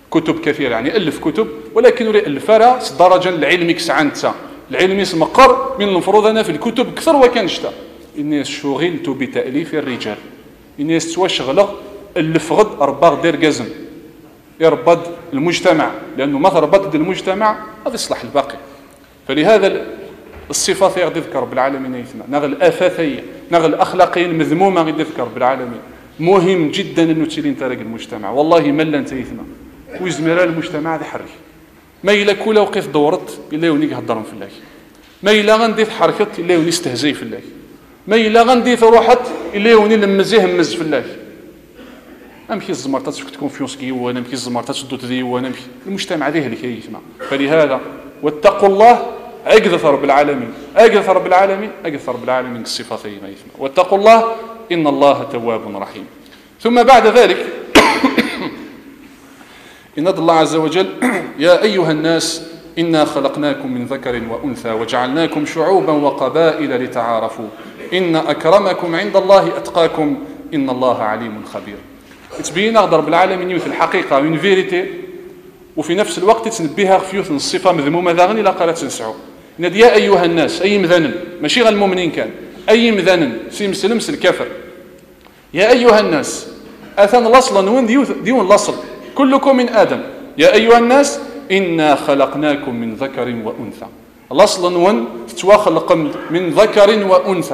كتب كثيرة، يعني ألف كتب، ولكن ألف راه درجة العلمي كسعنتا العلمي سمقر من المفروض أنا في الكتب كثر وكنشتا إني شغلت بتأليف الرجال، إني شغله ألف غد أربع دير قزم يربط المجتمع، لأنه ما ربط المجتمع هذا يصلح الباقي. فلهذا الصفات غادي يذكر رب العالمين يثنى نغ الآفاتية نغ الأخلاقية المذمومة غادي يذكر رب العالمين. مهم جدا أنه تسيلين تراك المجتمع، والله ما لا انت يثنى ويزمر المجتمع هذا حري ما إلا كل وقف دورت إلا يونيك هضرهم في الله، ما إلا غندي حركت إلا يوني استهزي في الله، ما إلا غندي روحت إلا يوني لمزيه همز في الله. امشي الزمرتات فيك كونفيونس كي وانا امشي الزمرتات دوت ذي وانا امشي المجتمع ذيه اللي كيسمع. فلهذا واتقوا الله اقذف رب العالمين اقذف رب العالمين اقذف رب العالمين الصفاتين ما يسمع. واتقوا الله ان الله تواب رحيم. ثم بعد ذلك ان الله عز وجل يا ايها الناس انا خلقناكم من ذكر وانثى وجعلناكم شعوبا وقبائل لتعارفوا ان اكرمكم عند الله اتقاكم ان الله عليم خبير. تبين رب العالمين في الحقيقه من فيريتي، وفي نفس الوقت تنبيها خفيوث الصفه مذمومه ذا غني لا قالت تنسعوا. نادي يا ايها الناس اي مذنن ماشي غير المؤمنين كان اي مذنن سي مسلم سي الكافر. يا ايها الناس اثن الاصل وين ديون الاصل كلكم من ادم. يا ايها الناس انا خلقناكم من ذكر وانثى. الاصل وين تتواخلق من ذكر وانثى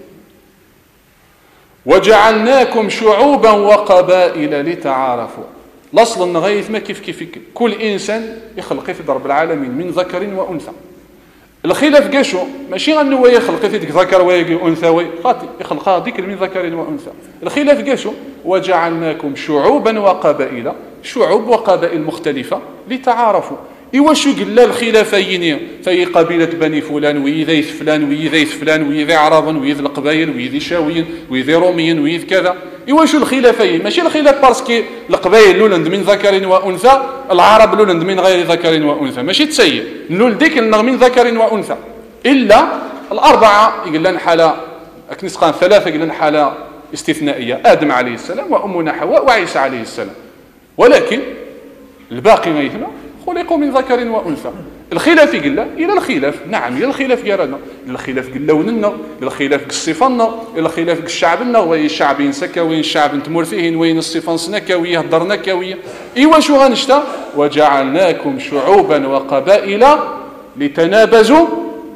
وجعلناكم شعوبا وقبائل لتعارفوا. الاصل نغيث ما كيف كيف كل انسان يخلق في رب العالمين من ذكر وانثى. الخلاف كاشو ماشي انه هو يخلق في ذكر وانثى خاطي يخلق هذيك من ذكر وانثى. الخلاف كاشو وجعلناكم شعوبا وقبائل، شعوب وقبائل مختلفه لتعارفوا. إوا شو قال لا الخلافين في قبيلة بني فلان ويذيث فلان ويذيث فلان ويذي عربا ويذ القبائل ويذي شاويين ويذي روميين ويذ كذا. إوا شو الخلافين ماشي الخلاف بارسكي القبائل لولند من ذكر وأنثى العرب لولند من غير ذكر وأنثى ماشي تسيء نول ديك من ذكر وأنثى إلا الأربعة يقول لنا حالة أكنسقان ثلاثة يقول لنا حالة استثنائية آدم عليه السلام وأمنا حواء وعيسى عليه السلام، ولكن الباقي ما يثنى خلقوا من ذكر وانثى. الخلاف قال لا الى الخلاف نعم الى الخلاف يرانا الى الخلاف قال لوننا الى الخلاف الصفنا الى الخلاف الشعبنا وين الشعب ينسكا وين الشعب نتمر فيه وين الصفان سنكا وين هضرنا كاويه. ايوا شو غنشتا وجعلناكم شعوبا وقبائل لتنابزوا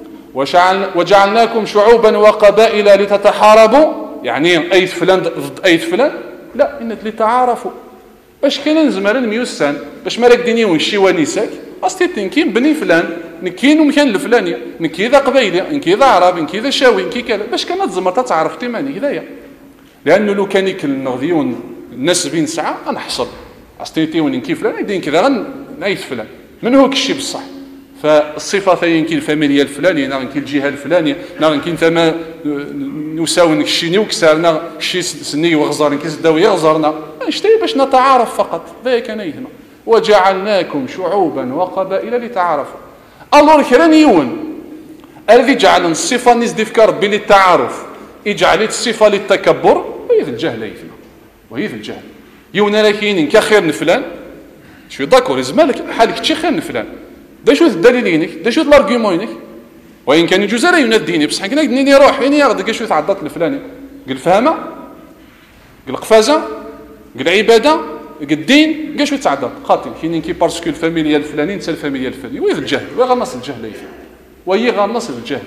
وجعلناكم شعوبا وقبائل لتتحاربوا، يعني ايث فلان ضد ايث فلان لا انك لتعارفوا. باش كاين زمرا ميوسان باش ما راكديني ونشي ونساك اصلي نكين بني فلان نكين ومكان الفلاني نكي ذا قبيله نكي ذا عرب نكي ذا شاوي نكي كذا باش كانت زمرتها تعرف تيماني هذايا. لانه لو كان يكل النغذيون الناس بين ساعه غنحصل اصلي تيون نكي فلان يدين كذا غنعيث فلان من هو كشي بصح. فالصفاتين كاين الفاميليا الفلانيه نا كاين الجهه الفلانيه نا كاين ثما نساون كشيني وكسارنا شي سني وغزار كيس داوي غزرنا اشتي باش نتعارف فقط ذاك كان يهنا. وجعلناكم شعوبا وقبائل لتعارفوا. الله الكرانيون الذي جعل الصفه نزد في ربي للتعارف يجعل الصفه للتكبر وهي الجهل يثنا وهي الجهل. يونا لكين كخير فلان شو داكور زمالك حالك تشي خير فلان دا شو الدليل ينك دا شو الارغيومون ينك وين كان يجوز راه يناديني بصح كنا دنيني روح وين ياخذ شو تعضات الفلاني قال فهمه قال قفازه قال عباده قال الدين قال شو تعضات خاطر كاينين كي باسكو الفاميليا الفلاني انت الفاميليا الفلاني وين الجهل وين غنص الجهل يفهم وهي غنص الجهل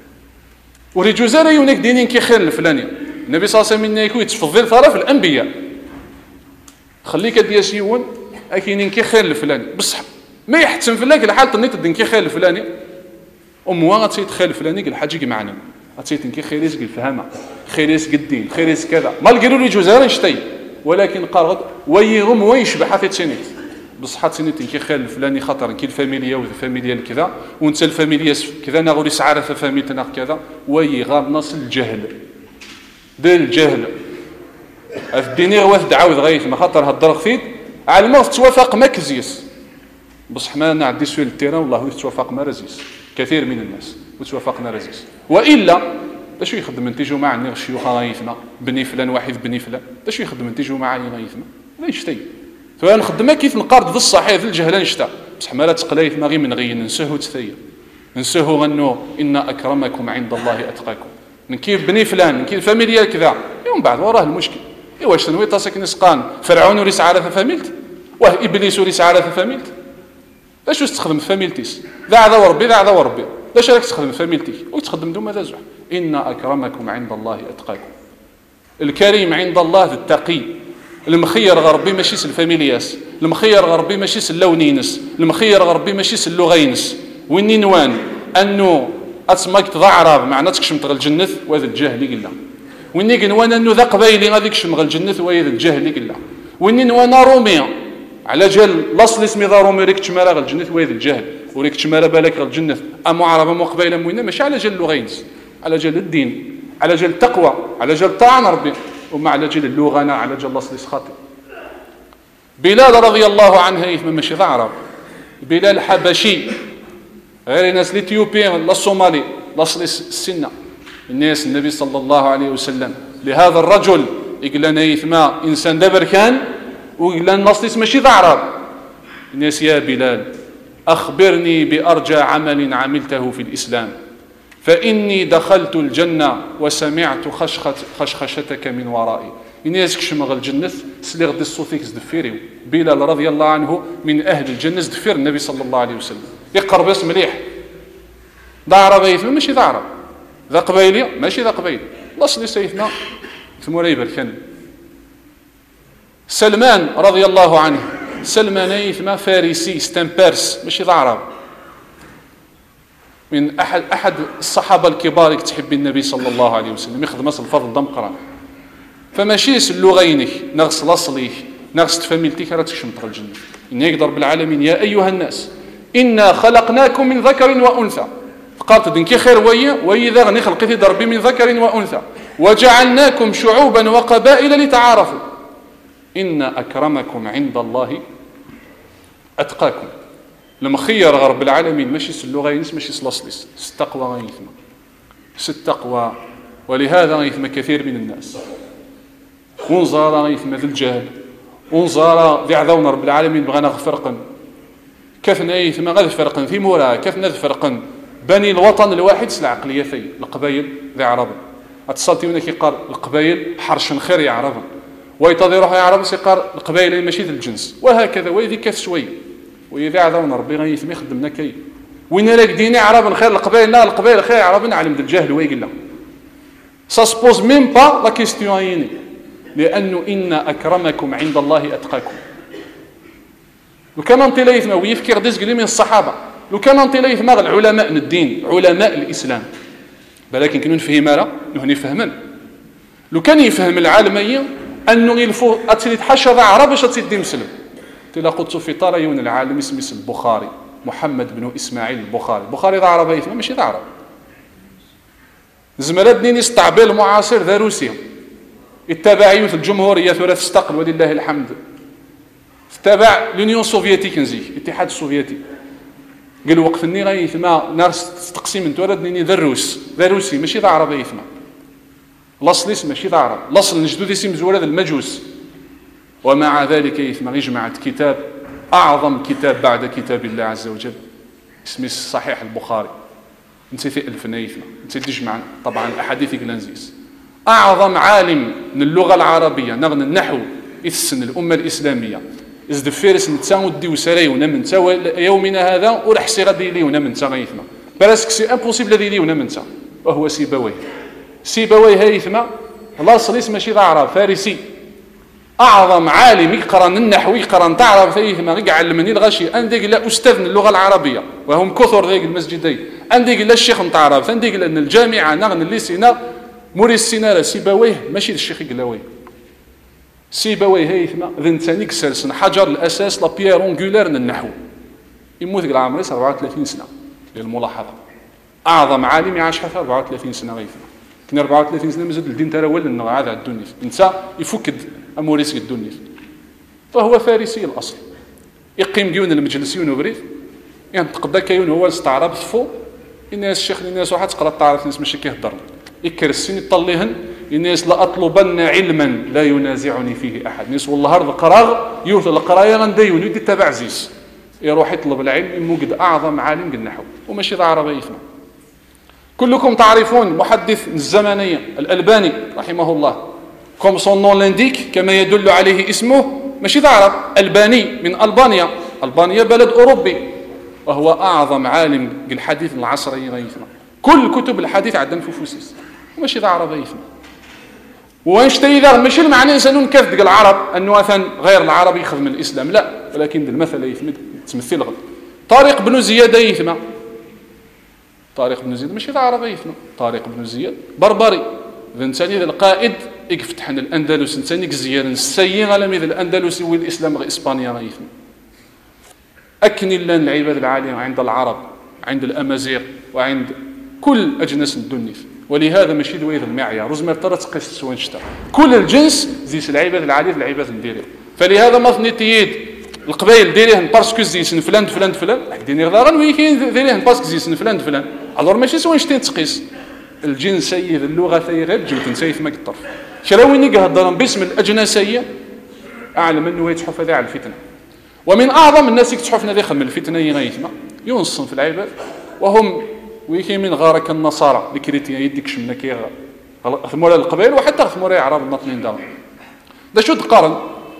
وريجوز راه يونك دينين كي خير الفلاني. النبي صلى الله عليه وسلم يكون يتفضل ثلاث الانبياء خليك دياس يون كاينين كي خير الفلاني بصح ما يحتم في لك الحال طنيت الدين كي خير الفلاني اموا غتسيت خير الفلاني قال حاجه معنا غتسيت كي خيريس قال فهمه خيريس قدين خيريس كذا ما لقيروا لي جوزار شتي ولكن قال ويغم ويشبح حتى تسنيت بصح تسنيت كي خير الفلاني خاطر كي الفاميليا والفاميليا كذا وانت الفاميليا كذا نغوري سعاره فاميلتنا كذا ويغاب نص الجهل ديال الجهل الديني غواث دعاوذ غيث ما خاطر هضر خفيت على الموت توافق مكزيس بصح ما نعدي سوي التيران والله يتوافق ما رزيس كثير من الناس وتوافقنا رزيس والا دا شو يخدم نتيجو مع ني الشيوخ غايثنا بني فلان واحد بني فلان دا شو يخدم نتيجو مع غايثنا لا يشتي فنخدمها كيف نقارد ذا الصحيح ذا الجهلان شتا بصح ما لا تقلايث ما غير من غي ننسوه تثيا ننسوه غنو إن أكرمكم عند الله أتقاكم من كيف بني فلان كيف فاميليا كذا يوم بعد وراه المشكل إيوا واش تنوي تاسك نسقان فرعون وريس عارف فاميلت واه إبليس وريس عارف فاميلت لاش واش تخدم فاميلتيس ذا عذا وربي ذا عذا وربي لاش راك تخدم فاميلتيك وتخدم دوما ذا زوج إن أكرمكم عند الله أتقاكم الكريم عند الله التقي المخير غربي ماشي الفاميلياس المخير غربي ماشي اللونينس المخير غربي ماشي اللغينس ويني نوان انه اسماك تضعرب معناتك تكشمت الجنة وهذا الجاهلي قلا ويني نوان انه ذا قبايلي غادي يكشم الجنة وهذا الجاهلي قلا ويني نوان رومي على جال لاصل اسمي ذا رومي ريك تشمارا الجنة وهذا الجاهل وريك تشمارا بالك الجنة ام عرب ام قبيله موينه ماشي على جال اللغينس على جال الدين على جال التقوى على جال طاعة ربي وما على جال اللغة على جال لاصل خاطئ بلال رضي الله عنه يثم ماشي ذا عرب بلال حبشي غير الناس الاثيوبيين لا الصومالي لاصل السنه الناس النبي صلى الله عليه وسلم لهذا الرجل يقول لنا يثما انسان دبر كان ويقول لنا ناصليس ماشي ذا عرب الناس يا بلال اخبرني بارجى عمل عملته في الاسلام فاني دخلت الجنه وسمعت خشخة خشخشتك من ورائي الناس كشمغ الجنة سلي غدي الصوتيك زدفيريو بلال رضي الله عنه من أهل الجنة زدفير النبي صلى الله عليه وسلم يقرب اسم مليح ذا عرب يثم ماشي ذا عرب ذا قبيلي ماشي ذا قبيلي لاصلي سيثنا ثم ولا يبركن سلمان رضي الله عنه سلمان يثم فارسي ستامبرس ماشي ذا عرب من أحد أحد الصحابة الكبار تحب النبي صلى الله عليه وسلم يخدم أصل الفضل دم قران فماشي اللغينك نغس لاصليك نغس تفاميلتيك راه تكشمط الجنة إن يقدر بالعالمين يا أيها الناس إنا خلقناكم من ذكر وأنثى فقالت دنكي خير ويا وإذا غني خلقتي دربي من ذكر وأنثى وجعلناكم شعوبا وقبائل لتعارفوا إن أكرمكم عند الله أتقاكم لما خير غرب العالمين ماشي اللغينس ماشي سلاصليس التقوى غيثم التقوى ولهذا غيثم كثير من الناس ونزار يثم ذي الجهل ونزار ذي عذون رب العالمين بغانا فرقا كفنا يثم غاذ فرقا في مورا كفنا ذي فرقا بني الوطن الواحد سلع عقلية في القبائل ذي عرب اتصلتي منك يقال القبائل حرش خير يا عرب ويتضي روح يا عرب سيقال القبائل ماشي ذي الجنس وهكذا ويذي كف شوي ويذي عذون ربي غيثم يخدمنا كي وين راك ديني عرب خير القبائل لا القبائل خير عرب نعلم ذي الجهل ويقول لا سا سبوز ميم با لا كيستيون يني لأنه إن أكرمكم عند الله أتقاكم لو كان أنت لا يثمى ويفكر دزق من الصحابة لو كان أنت لا يثمى العلماء من الدين علماء الإسلام ولكن كنون فهم لا نهني فهما لو كان يفهم العالمية أنه يلفو أتسلي تحشى ذا عرب باش تسدي مسلم تلا قدس في طاريون العالم اسم اسم البخاري محمد بن إسماعيل البخاري البخاري ذا عرب يثمى ماشي ذا عرب زملات دين استعبال المعاصر ذا روسيا التبعية الجمهورية ثلاث استقل ولله الحمد تبع لونيون سوفيتيك نزيك الاتحاد السوفيتي قال وقت اني غاي يثما ناس تقسيم انت ولد ني ذا الروس ذا روسي ماشي ذا عربي يثما الاصل اسم ماشي ذا عرب الاصل نجدو اسم زولاد المجوس ومع ذلك يثما جمعت كتاب اعظم كتاب بعد كتاب الله عز وجل اسمه صحيح البخاري نسيت الف نيثما نسيت تجمع طبعا الاحاديث كلانزيس أعظم عالم من اللغة العربية نغن النحو إثسن الأمة الإسلامية إذ دفيرس نتساو ديو سرايونا من تساو يومنا هذا ورحسي غادي ليونا من تسا غيثما براسك سي امبوسيبل هذه ليونا من تسا وهو سيبويه سيبويه هيثما الله صليس ماشي ذا عرب فارسي أعظم عالم يقرأ النحو يقرأ تعرف هيثما غير علمني الغشي عندك لا أستاذ من اللغة العربية وهم كثر ذيك المسجدين عندك لا الشيخ نتعرف عندك لأن الجامعة نغن اللي سينا موري السينارة سيبويه ماشي الشيخ قلاوي سيبويه هيثما ذن ثاني كسلسن حجر الأساس لا بيير أونغولار النحو يموت قال عمري أربعة وثلاثين سنة للملاحظة أعظم عالم يعيش حتى أربعة وثلاثين سنة غيثما كنا أربعة وثلاثين سنة مازال الدين ترى ولا النغ هذا الدنيا انت يفكد أموريس الدنيا فهو فارسي الأصل يقيم ديون المجلسيون وبريد ينطق يعني داك هو الاستعراب فوق الناس الشيخ الناس واحد تقرا تعرف الناس ماشي كيهضر يكرسين يطليهن الناس لأطلبن علما لا ينازعني فيه أحد. الناس والله هذا القراغ يوث القراية غنديون يدي تبع زيس يروح يطلب العلم موجد أعظم عالم بالنحو وماشي ذا عربي يفهم. كلكم تعرفون محدث الزمنية الألباني رحمه الله، كوم سون نون لانديك كما يدل عليه اسمه، ماشي ذا عرب، ألباني من ألبانيا. ألبانيا بلد أوروبي، وهو أعظم عالم الحديث العصري غيثنا. كل كتب الحديث عندنا في فوسيس وماشي ذا عربي يفهم. وانشتي ذا ماشي المعنى إنسان كذب العرب أنه مثلا غير العربي يخدم الإسلام، لا، ولكن المثل يثمد تمثل غلط. طارق بن زياد يثمى، طارق بن زياد ماشي ذا عربي يثمى، طارق بن زياد بربري ثاني القائد يفتحن الأندلس ثاني زياد السيء على مثل الأندلس والإسلام غير إسبانيا غيثمى. أكن لنا العباد العالية عند العرب، عند الأمازيغ، وعند كل أجناس الدنيا. ولهذا ماشي دوير المعيار روزمير ترى تقيس سوانشتا كل الجنس زيس العباد العالية العباد نديريه. فلهذا ما ثنيتيد القبائل ديريهن باسكو زيسن فلان فلان فلان ديني غدارن ويكين ديريهن باسكو زيسن فلان فلان الور ماشي سوانشتين تقيس الجنسية اللغة ثي غير جوتن سيف ما الطرف شراويني قهضرن باسم الأجناسية أعلم أنه يتحف هذا على الفتنة. ومن أعظم الناس يتحفنا ذي خم الفتنة يغيثما ينصن في العباد وهم ويكي من غارك النصارى الكريتيان يديك شمنا كي ثمورا القبائل وحتى ثمورا عرب الناطلين دار. دا شو تقارن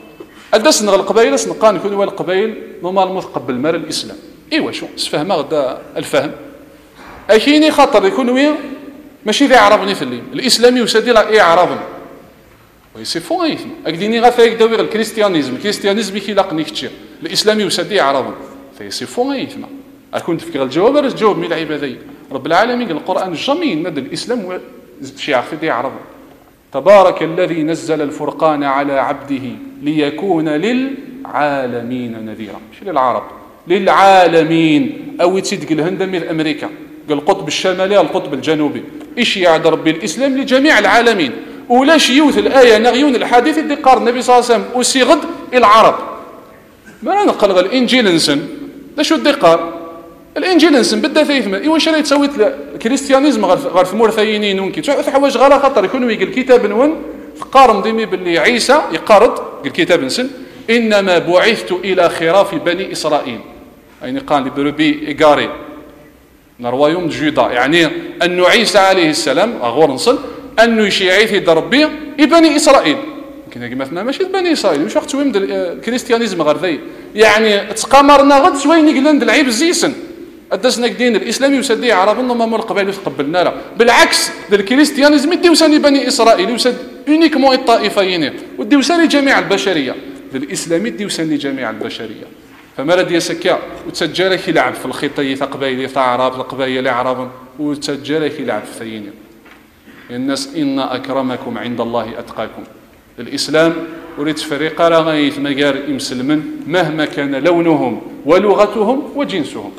أدس نغ القبائل سنقان يكون هو القبائل نورمال مثقبل مال الإسلام. إيوا شو سفهم غدا الفهم أكيني خاطر يكون ويا ماشي ذي عربني في الليل الإسلامي يسدي لا إيه عربني ويسيفون أيثم أكديني غاثا يقدوي الكريستيانيزم الكريستيانيزم كي لاقني كتير الإسلامي يسدي عربني فيسيفون أيثم أكون تفكر الجواب راه الجواب من العبادية رب العالمين قال القرآن جميل مدى الإسلام شيعة في دي عرب. تبارك الذي نزل الفرقان على عبده ليكون للعالمين نذيرا مش للعرب للعالمين أو تسيدك الهند من أمريكا قال القطب الشمالي القطب الجنوبي إيش يعد ربي الإسلام لجميع العالمين ولاش يوث الآية نغيون الحديث اللي قال النبي صلى الله عليه وسلم وسيغد العرب ما نقل الإنجيل نسن لا شو الدقار الانجيل نسن بدا ثيثم ايوا شريت سويت الكريستيانيزم غير في مورثيين ونكي تعرف حوايج غير خطر يكونوا يقول الكتاب نون فقارن ديمي باللي عيسى يقارض الكتاب نسن انما بعثت الى خراف بني اسرائيل يعني قال بربي ايغاري نروايوم جودا يعني انه عيسى عليه السلام غور نصل انه يشيعيث دربي بني اسرائيل كنا مثلا ماشي بني اسرائيل واش وقت ويمد الكريستيانيزم غير ذي يعني تقامرنا غد سوين قلنا العيب زيسن أدسنا الدين الإسلامي وسدي عربنا ما مر قبائل يتقبلنا لا بالعكس الكريستيانيزم يدي وساني بني إسرائيل يسد يونيكمون الطائفين ودي وساني جميع البشرية الإسلام يدي وساني جميع البشرية. فما رد يسكا وتسجلك يلعب في الخطية قبائل تاع عرب قبائل عرب وتسجلك يلعب في ثيين الناس إن أكرمكم عند الله أتقاكم. الإسلام وريت فريق رغيث مجار مسلمن مهما كان لونهم ولغتهم وجنسهم.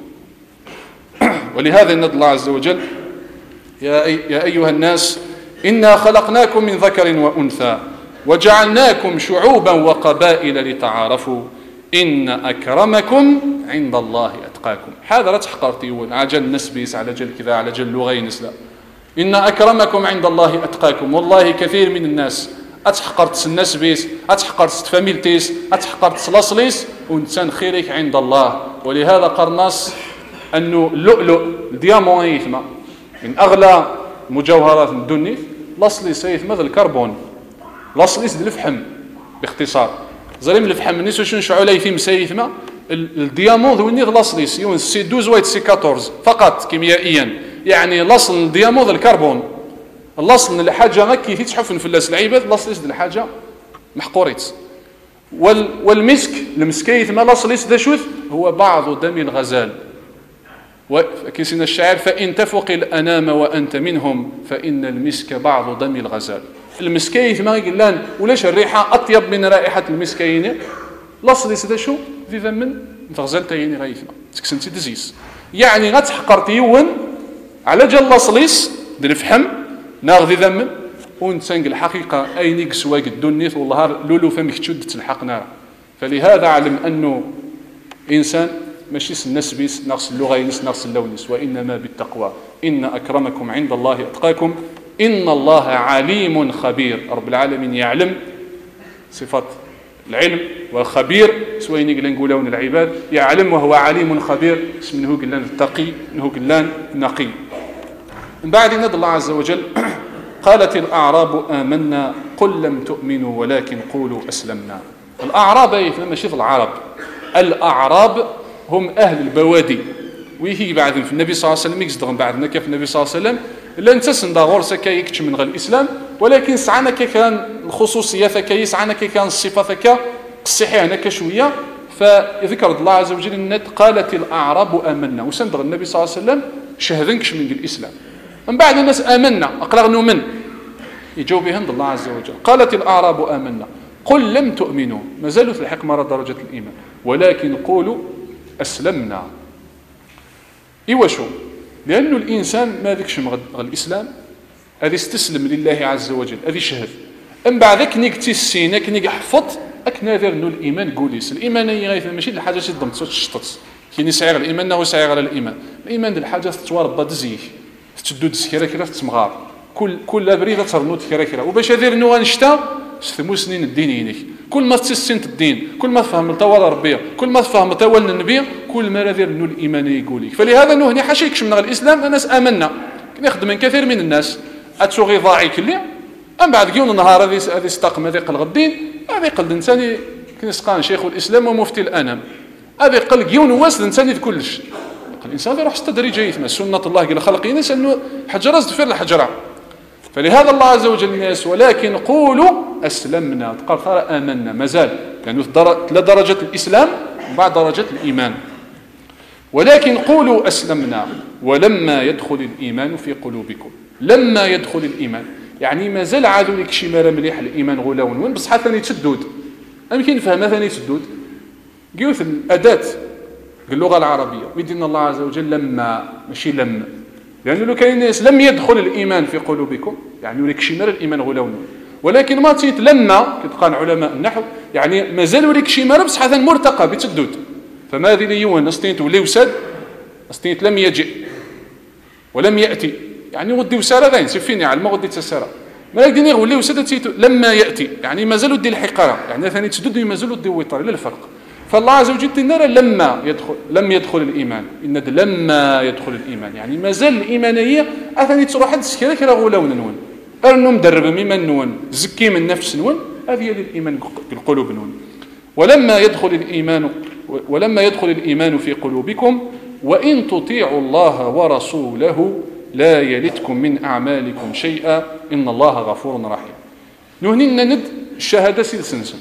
ولهذا ند الله عز وجل يا, أي يا أيها الناس إنا خلقناكم من ذكر وأنثى وجعلناكم شعوبا وقبائل لتعارفوا إن أكرمكم عند الله أتقاكم. هذا لا تحقرتيون على جل نسبيس على جل كذا على جل لغين لا إن أكرمكم عند الله أتقاكم. والله كثير من الناس أتحقرت الناس بيس أتحقرت فاميلتيس أتحقرت لاصليس وإنسان خيرك عند الله. ولهذا قرناس أنه اللؤلؤ الديامون يثمى من أغلى مجوهرات الدنيا لاصليس يثمى ذا الكربون لاصليس ذا الفحم باختصار زريم الفحم الناس واش نشعوا عليه يثم سيثمى الديامون ذو النيغ لاصليس يون سي اثناشر وايت سي أربعطاش فقط كيميائيا يعني لاصل الديامون ذا الكربون اللاصل الحاجة غكي في تحفن في اللاس العباد لاصليس ذا الحاجة محقوريت وال والمسك المسكيث ما لاصليس ذا شوث هو بعض دم الغزال. وكيسنا الشاعر فإن تفق الأنام وأنت منهم فإن المسك بعض دم الغزال. المسكيث ما يقولان ولاش الريحة أطيب من رائحة المسكين لاصليس ذا شو في ذمن غزال تايني غايثنا تكسنتي دزيس يعني غتحقر تيون على جل لاصليس ذا الفحم ناغذي ذمن ونتسنق الحقيقة أين يقسواق الدنيا والله لولو فمك تشد تلحق نار. فلهذا علم أنه إنسان ماشي النسبيس نقص اللغينس نقص اللونس وإنما بالتقوى إن أكرمكم عند الله أتقاكم. إن الله عليم خبير. رب العالمين يعلم، صفة العلم والخبير سوين قلنا نقولون العباد، يعلم وهو عليم خبير، اسمه قلنا التقي انه قلنا نقي. من بعد ند الله عز وجل قالت الأعراب آمنا قل لم تؤمنوا ولكن قولوا أسلمنا. الأعراب ماشي في العرب، الأعراب هم أهل البوادي، ويهي بعد في النبي صلى الله عليه وسلم يقصدهم بعدنا كيف النبي صلى الله عليه وسلم لا نتسن دا غورسا كي يكتش من غير الإسلام، ولكن سعنا كي كان الخصوصية ثكا سعنا كي كان الصفة ثكا قصيحي هنا كشوية. فذكر الله عز وجل أن قالت الأعراب آمنا، وسندغ النبي صلى الله عليه وسلم شهدنكش من الإسلام. من بعد الناس آمنا أقرأ نؤمن يجاوب بهم الله عز وجل قالت الأعراب آمنا قل لم تؤمنوا، ما زالوا في الحق مرة درجة الإيمان، ولكن قولوا أسلمنا. إيوا شو؟ لأنه الإنسان ما ذكش مغ الإسلام هذا استسلم لله عز وجل، هذا شهد. أم بعد كنيك تسينا كنيك حفظ أكنادر إنه الإيمان قوليس. الإيمان هي ماشي الحاجة تضم تشطط كي نسعي على الإيمان هو سعي على الإيمان. الإيمان الحاجة تتوارب بدزيه تدود سكيرة كرا تتمغار كل كل بريدة ترنود كرا كرا وباش هذير إنه غنشتا ثمو سنين الدين ينيك. كل ما تسسنت الدين، كل ما تفهم التوالى ربيع، كل ما تفهم التوالى النبي، كل ما ذير إنه الإيمان يقوليك. فلهذا إنه هنا حاشيكش من الإسلام الناس آمنا. كنخدم من كثير من الناس أتسوغي ضاعي كلي أم بعد كيون النهار هذه هذه استقم هذه قل غدين هذه قل الإنسان كنسقان شيخ الإسلام ومفتي الأنام هذه قل كيون واسد الإنسان كلش. الإنسان يروح تدريجيا يثمر سنة الله قال خلق الناس أنه حجرة تفر الحجرة. فلهذا الله عز وجل الناس ولكن قولوا أسلمنا قال ترى آمنا مازال يعني لا درجة الإسلام وبعد درجة الإيمان. ولكن قولوا أسلمنا ولما يدخل الإيمان في قلوبكم. لما يدخل الإيمان يعني مازال عادوا لك شي مره مليح الإيمان غلاون وين بصح ثاني تسدود. يمكن نفهمها ثاني تسدود قيوث الأداة باللغة العربية ويدين الله عز وجل لما ماشي لما، لأنه يعني لو كاين الناس لم يدخل الإيمان في قلوبكم يعني لك شي مره الإيمان غلاون، ولكن ما تيت لما كتقال علماء النحو يعني مازال لك شي مره بصح ثاني مرتقى بتسدود. فما ذي ليون استنيت ولي وساد استنيت لم يجئ ولم يأتي يعني ودي وسارة ذين سفيني على ما ودي تسارة ما يقدر ولي وسادة لما يأتي يعني ما زالوا دي الحقارة يعني ثاني تسدد ما زالوا دي ويطار لا الفرق. فالله عز وجل تنرى لما يدخل لم يدخل الإيمان إن لما يدخل الإيمان يعني ما زال الإيمانية أثني تروح تسكر كلا غلاون نون أرنو مدرب مما نون زكي من نفس نون هذه الإيمان بالقلوب نون. ولما يدخل الإيمان ولما يدخل الإيمان في قلوبكم وإن تطيعوا الله ورسوله لا يلتكم من أعمالكم شيئا إن الله غفور رحيم. نهني ند الشهادة سلسنسن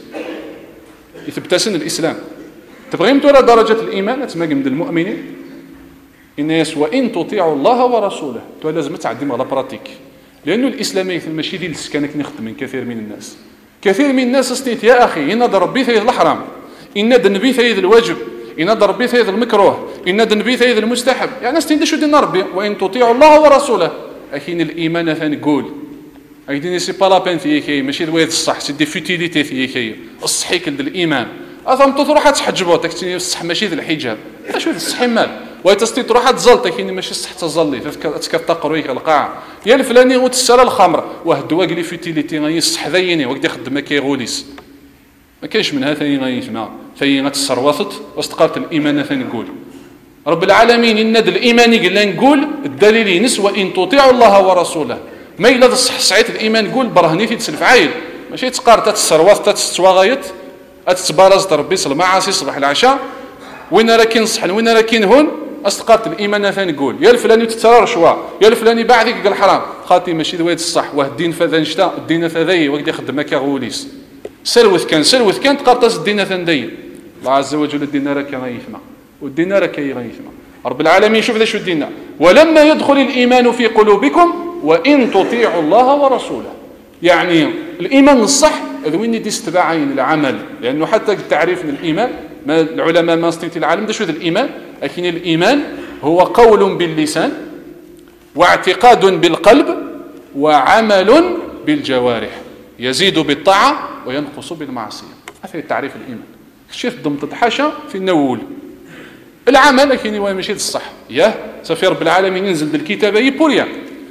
يثبتسن الإسلام تبغيم ترى درجة الإيمان تسمى من المؤمنين الناس وإن تطيعوا الله ورسوله تو لازم تعدم على براتيك. لأنه الإسلامية ماشي ديال السكانك نخدم من كثير من الناس. كثير من الناس استيت يا أخي إن ربي ثيذ الحرام إن النبي ثيذ الواجب إن ربي ثيذ المكروه إن النبي ثيذ المستحب يعني استنت شو دين ربي وإن تطيعوا الله ورسوله أكين الإيمان ثاني قول أيديني سي با لا بين ثيكي ماشي الويد الصح سي دي فيتيليتي ثيكي الصحيك الإيمان أثم تروح تحجبوا تكتني الصح ماشي ذا الحجاب شو الصح مال ويتستي تروح تزلط كاين ماشي الصح تزلي تذكر تقرويك القاع يا الفلاني وتسرى الخمر واحد واق لي فيتيليتي غي الصح ذيني وقد يخدم كيغوليس ما كاينش منها ثاني غيسمع ثاني غتسروثت واستقرت الإيمان ثاني نقول رب العالمين إن ذا الإيمان قلنا نقول الدليل ينس وإن تطيعوا الله ورسوله ما إلا الصح صعيت الإيمان نقول برهني في تسلف عايل ماشي تقار تتسروث تتسواغيت أتتبارز ربي صل معاصي صباح العشاء وين راكين صحن وين راكين هون استقرت الإيمان ثاني نقول يا الفلاني تترار شوا يا الفلاني بعدك قال حرام خاطي ماشي ذويت الصح واه الدين فذا نشتا الدين فذي وقد يخدم كغوليس سلوث كان سلوث كان تقرطس الدين ثندي الله عز وجل الدين راك غيثما والدين راك غيثما رب العالمين شوف ذا شو الدين ولما يدخل الإيمان في قلوبكم وإن تطيعوا الله ورسوله يعني الإيمان الصح ذوين دي استباعين العمل لأنه حتى التعريف من الإيمان ما العلماء ما استيت العالم ده شو ذا الإيمان لكن الإيمان هو قول باللسان واعتقاد بالقلب وعمل بالجوارح يزيد بالطاعة وينقص بالمعصية. هذا التعريف الإيمان. الشيخ ضم تتحاشى في النول العمل لكن هو ماشي الصح ياه سفي رب العالمين ينزل بالكتاب يبوريا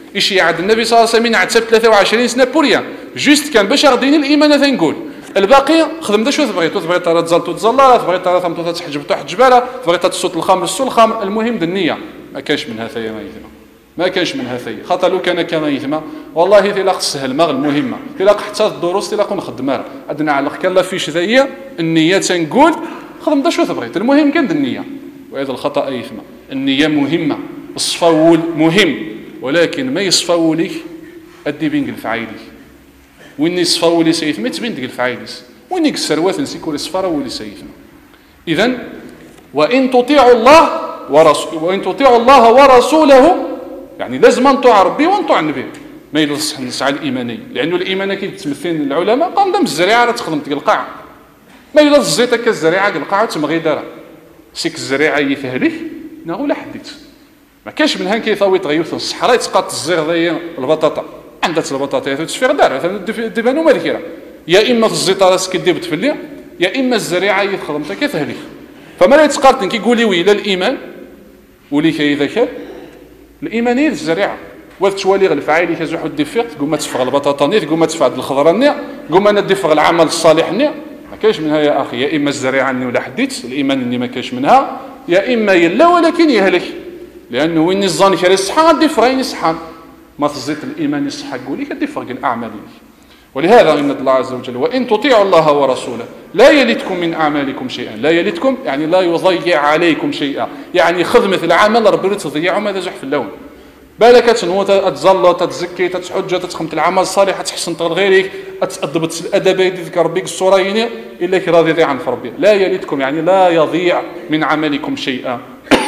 إشي عاد النبي صلى الله عليه وسلم عاد ثلاثة وعشرين سنة بوريا جوست كان باش غاديني الإيمان هذا نقول الباقي خدم دا شو تبغي تبغي ترى تزلط تزلا تبغي ترى ثمت تحجب تحجبها تبغي تصوت الخمر الصوت الخمر المهم النية ما كانش منها ثيا ما يثما ما كانش منها ثيا خاطر لو كان كما يثما والله تلاق السهل ما المهمة تلاق حتى الدروس تلاقوا نخدمها عندنا على كان لا فيش ذي النية تنقول خدم دا شو تبغي المهم كان النية وهذا الخطأ يثما النية مهمة الصفاول مهم ولكن ما يصفاو لك ادي بين الفعايلي وين يصفاو لي سيثما تبين ديك الفعايليس وين السروات نسيكو الصفاره ولي سيثما اذا وان تطيعوا الله ورسول وان تطيعوا الله ورسوله يعني لازم نطيع ربي ونطيع النبي ما يلصح نسعى الايمانيه لانه الايمانيه كي تمثل العلماء قام دام الزريعه راه تخدم ديك القاع ما الا زيت هكا الزريعه القاع تمغي دارها سيك الزريعه يفهلك ناغو لا حديت ما كاش من هان كيطاوي تغيوث الصحراء تسقط الزيغ ذي البطاطا عندها البطاطا تشفير دار مثلا ديبانو ما ذكرها يا اما في الزيت راسك كدير بتفلي يا اما الزريعه يخدمتها كيفهلك فما لا يتقارن كيقول لي ويلا الايمان ولي كي ذكر الايمانيه الزريعه وتولي الفعايل كيزوحوا الدفيق تقول ما تفغ البطاطا ني تقول ما تفع الخضره ني تقول ما ندفغ العمل الصالح ني ما كاينش منها يا اخي يا اما الزريعه ني ولا حديت الايمان اللي ما كاينش منها يا اما يلا ولكن يهلك لانه وين الظن كري الصحه غادي فرين الصحه ما تزيد الايمان الصحه قولي كدي فرق الاعمال ولهذا ان الله عز وجل وان تطيعوا الله ورسوله لا يلدكم من اعمالكم شيئا لا يلدكم يعني لا يضيع عليكم شيئا يعني خدمه العمل ربي تضيعوا ماذا زح في اللون بالك تنوت تتزلط تتزكي تتحج تتخمت العمل الصالح تحسن غيرك تأدبت الادب يديك ربك الصورين الا كي راضي يضيع عن ربي لا يلدكم يعني لا يضيع من عملكم شيئا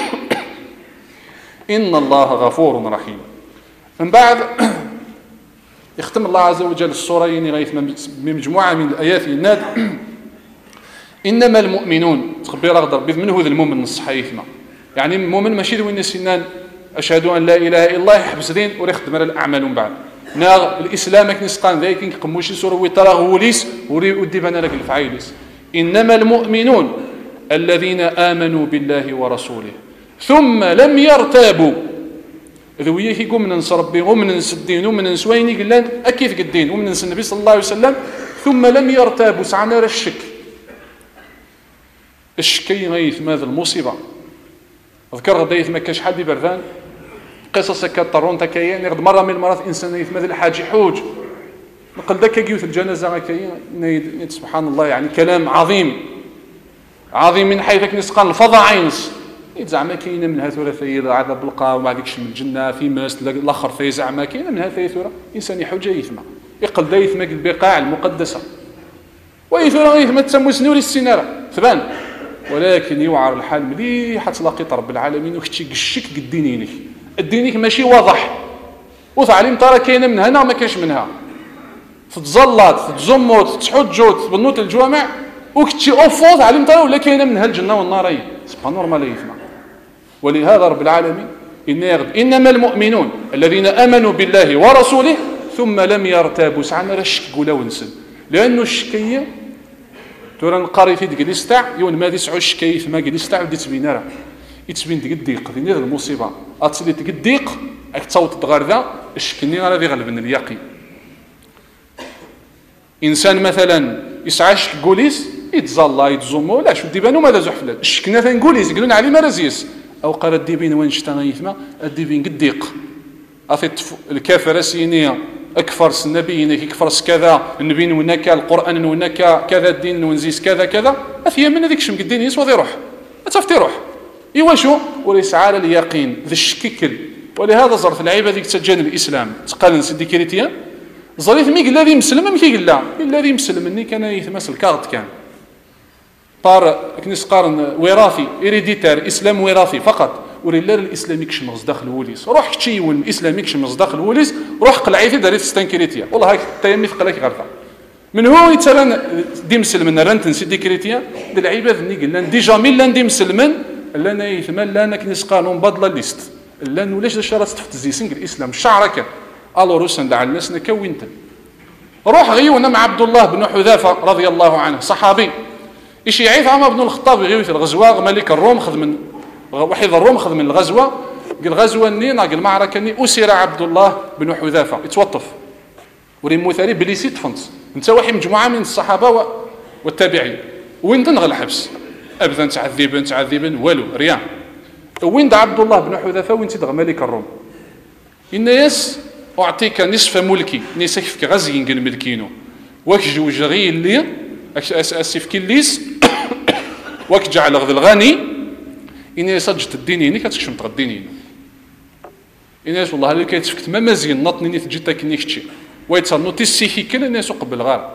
إن الله غفور رحيم. من بعد يختم الله عز وجل السورة يعني بمجموعة من الآيات الناد إنما المؤمنون تخبير أغدر بذ من هو ذا المؤمن الصحيحنا يعني المؤمن ماشي ذو النسينان أشهد أن لا إله إلا الله يحبس دين وريخدم على الأعمال من بعد ناغ الإسلام كنسقان ذاك نقموشي سورة ويطرغ وليس وري وديبنا لك الفعيليس إنما المؤمنون الذين آمنوا بالله ورسوله ثم لم يرتابوا ذويه يقوم من ننصر ربي ومن ننس الدين ومن ننس وين قلان أكيد الدين ومن ننس النبي صلى الله عليه وسلم ثم لم يرتابوا سعنا الشك الشكي غيث ماذا المصيبة أذكر غدايث ما كاش حد بردان قصص كطرون تكاين يغد مرة من المرات إنسان يث ماذا الحاج حوج نقل ذاك يجيوث الجنازة كاين سبحان الله يعني كلام عظيم عظيم من حيث نسقان الفضاء عينس زعما كاينه منها ثلاثيه عذاب القاع وما ديكش من الجنه في ماس الاخر في زعما كاينه منها ثلاثه انسان يحوج يثما يقل دا يثما البقاع المقدسه ويثما يثما تسمى سنوري السناره ثبان ولكن يوعر الحال مليح تلاقي رب العالمين وكتشي قشك قدينينك الدينيك ماشي واضح وتعلم ترى كاينه من هنا ما كاينش منها تتزلط تتزمت تحجوت بنوت الجوامع وكتشي اوفوز علم ترى ولا كاينه منها الجنه والنار سبحان نورمال يثما ولهذا رب العالمين إنما المؤمنون الذين آمنوا بالله ورسوله ثم لم يرتابوا سعنا الشك ولا ونسل لأنه الشكية ترى نقاري في ديك الاستع يون ما يسعوا الشكية ثم قد يستع ودي تبين راه يتبين ديك الضيق ديال هذه المصيبة أتصلي ديك الضيق راك تصوت تغار ذا الشكني راه يغلب اليقين إنسان مثلا يسعى الشك قوليس يتزلا يتزمو لا شو ديبانو ماذا زحفلات الشكنا تنقول يقولون علي ما رزيس او قال الديبين وين شتا يثما الديبين قد ضيق اثي الكافر سينيه اكفر النبي يكفر كذا النبي ونك القران ونك كذا الدين ونزيس كذا كذا اثيا من هذيك شم قدين يسوى يروح تفتي روح ايوا شو وليسعى على اليقين ذا الشككل ولهذا صار في العيبه ذيك تسجل الاسلام تقال سيدي كريتيان زريت مي قال الذي مسلم ما كي قال لا الذي مسلم مني كان يتمس الكارت كان بار كنيس قارن وراثي إريديتار إسلام وراثي فقط وريلار الإسلام يكشمز داخل الوليس روح كشي والإسلام يكشمز داخل الوليس روح قلعيتي داريت ستانكريتيا والله هاك تيمي ثقلك غرفة من هو يتسالن دي مسلمن رانتن سيدي كريتيا دي العباد ني قلنا ديجا مين لان دي مسلمن لنا يثمن لنا كنيس قانون بدل ليست لان ولاش الشرط تحت زيسنج الإسلام الشعركه الو روسن دع الناس نكونت روح غيونا مع عبد الله بن حذافه رضي الله عنه صحابي ايش يعيف عمر بن الخطاب يغيوي في الغزوه ملك الروم خذ من وحيد الروم خذ من الغزوه قال غزوة ني ناق المعركة ني أسر عبد الله بن حذافة يتوطف وريم مثالي بلي سيت فنت انت واحد مجموعة من الصحابة والتابعين وين دنغ الحبس أبدا تعذيبا تعذيبا والو ريان وين دا عبد الله بن حذافة وين تدغ ملك الروم الناس أعطيك نصف ملكي نيسك في غزي نقل ملكينو واك جوج غي اللي أسف كليس واك جعل غذ الغني إني سجت الديني إني كتكشم تغديني الناس والله اللي كيتفكت ما مزيان نطني ني تجيتك نيكتشي ويتصنو تيسيكي كل الناس قبل غار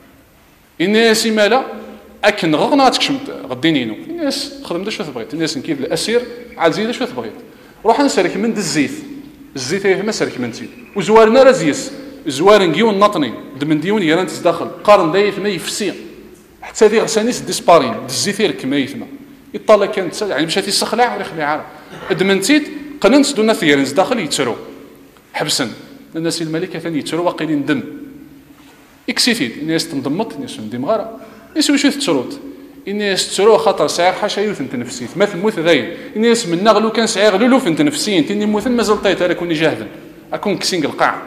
الناس مالا أكن غغنا تكشم غدينينو الناس خدم دا شو تبغيت الناس نكيد الأسير عاد زيد شو تبغيت روح نسالك من الزيت الزيت هي ما سالك من تي وزوارنا رزيس زوار نجيون نطني دمن ديون يران تدخل قارن دايف ما يفسي حتى ذي غسانيس ديسبارين دزيتير كمايتنا يطلع كانت يعني مشات يسخلع ولا يخلع قدمنتيت قننت دونا ثيرنز داخل يتسرو حبسا الناس الملكه ثاني يتسرو واقيلين دم اكسيتيد الناس تنضمط الناس ندم غاره الناس واش تسروت الناس تسرو خاطر سعير حاشا يوث انت نفسيت مثل موت ذاين الناس من نغلو كان سعير لولوف انت نفسيين تني موث مازال طيت انا كوني جاهدا اكون كسينغ القاع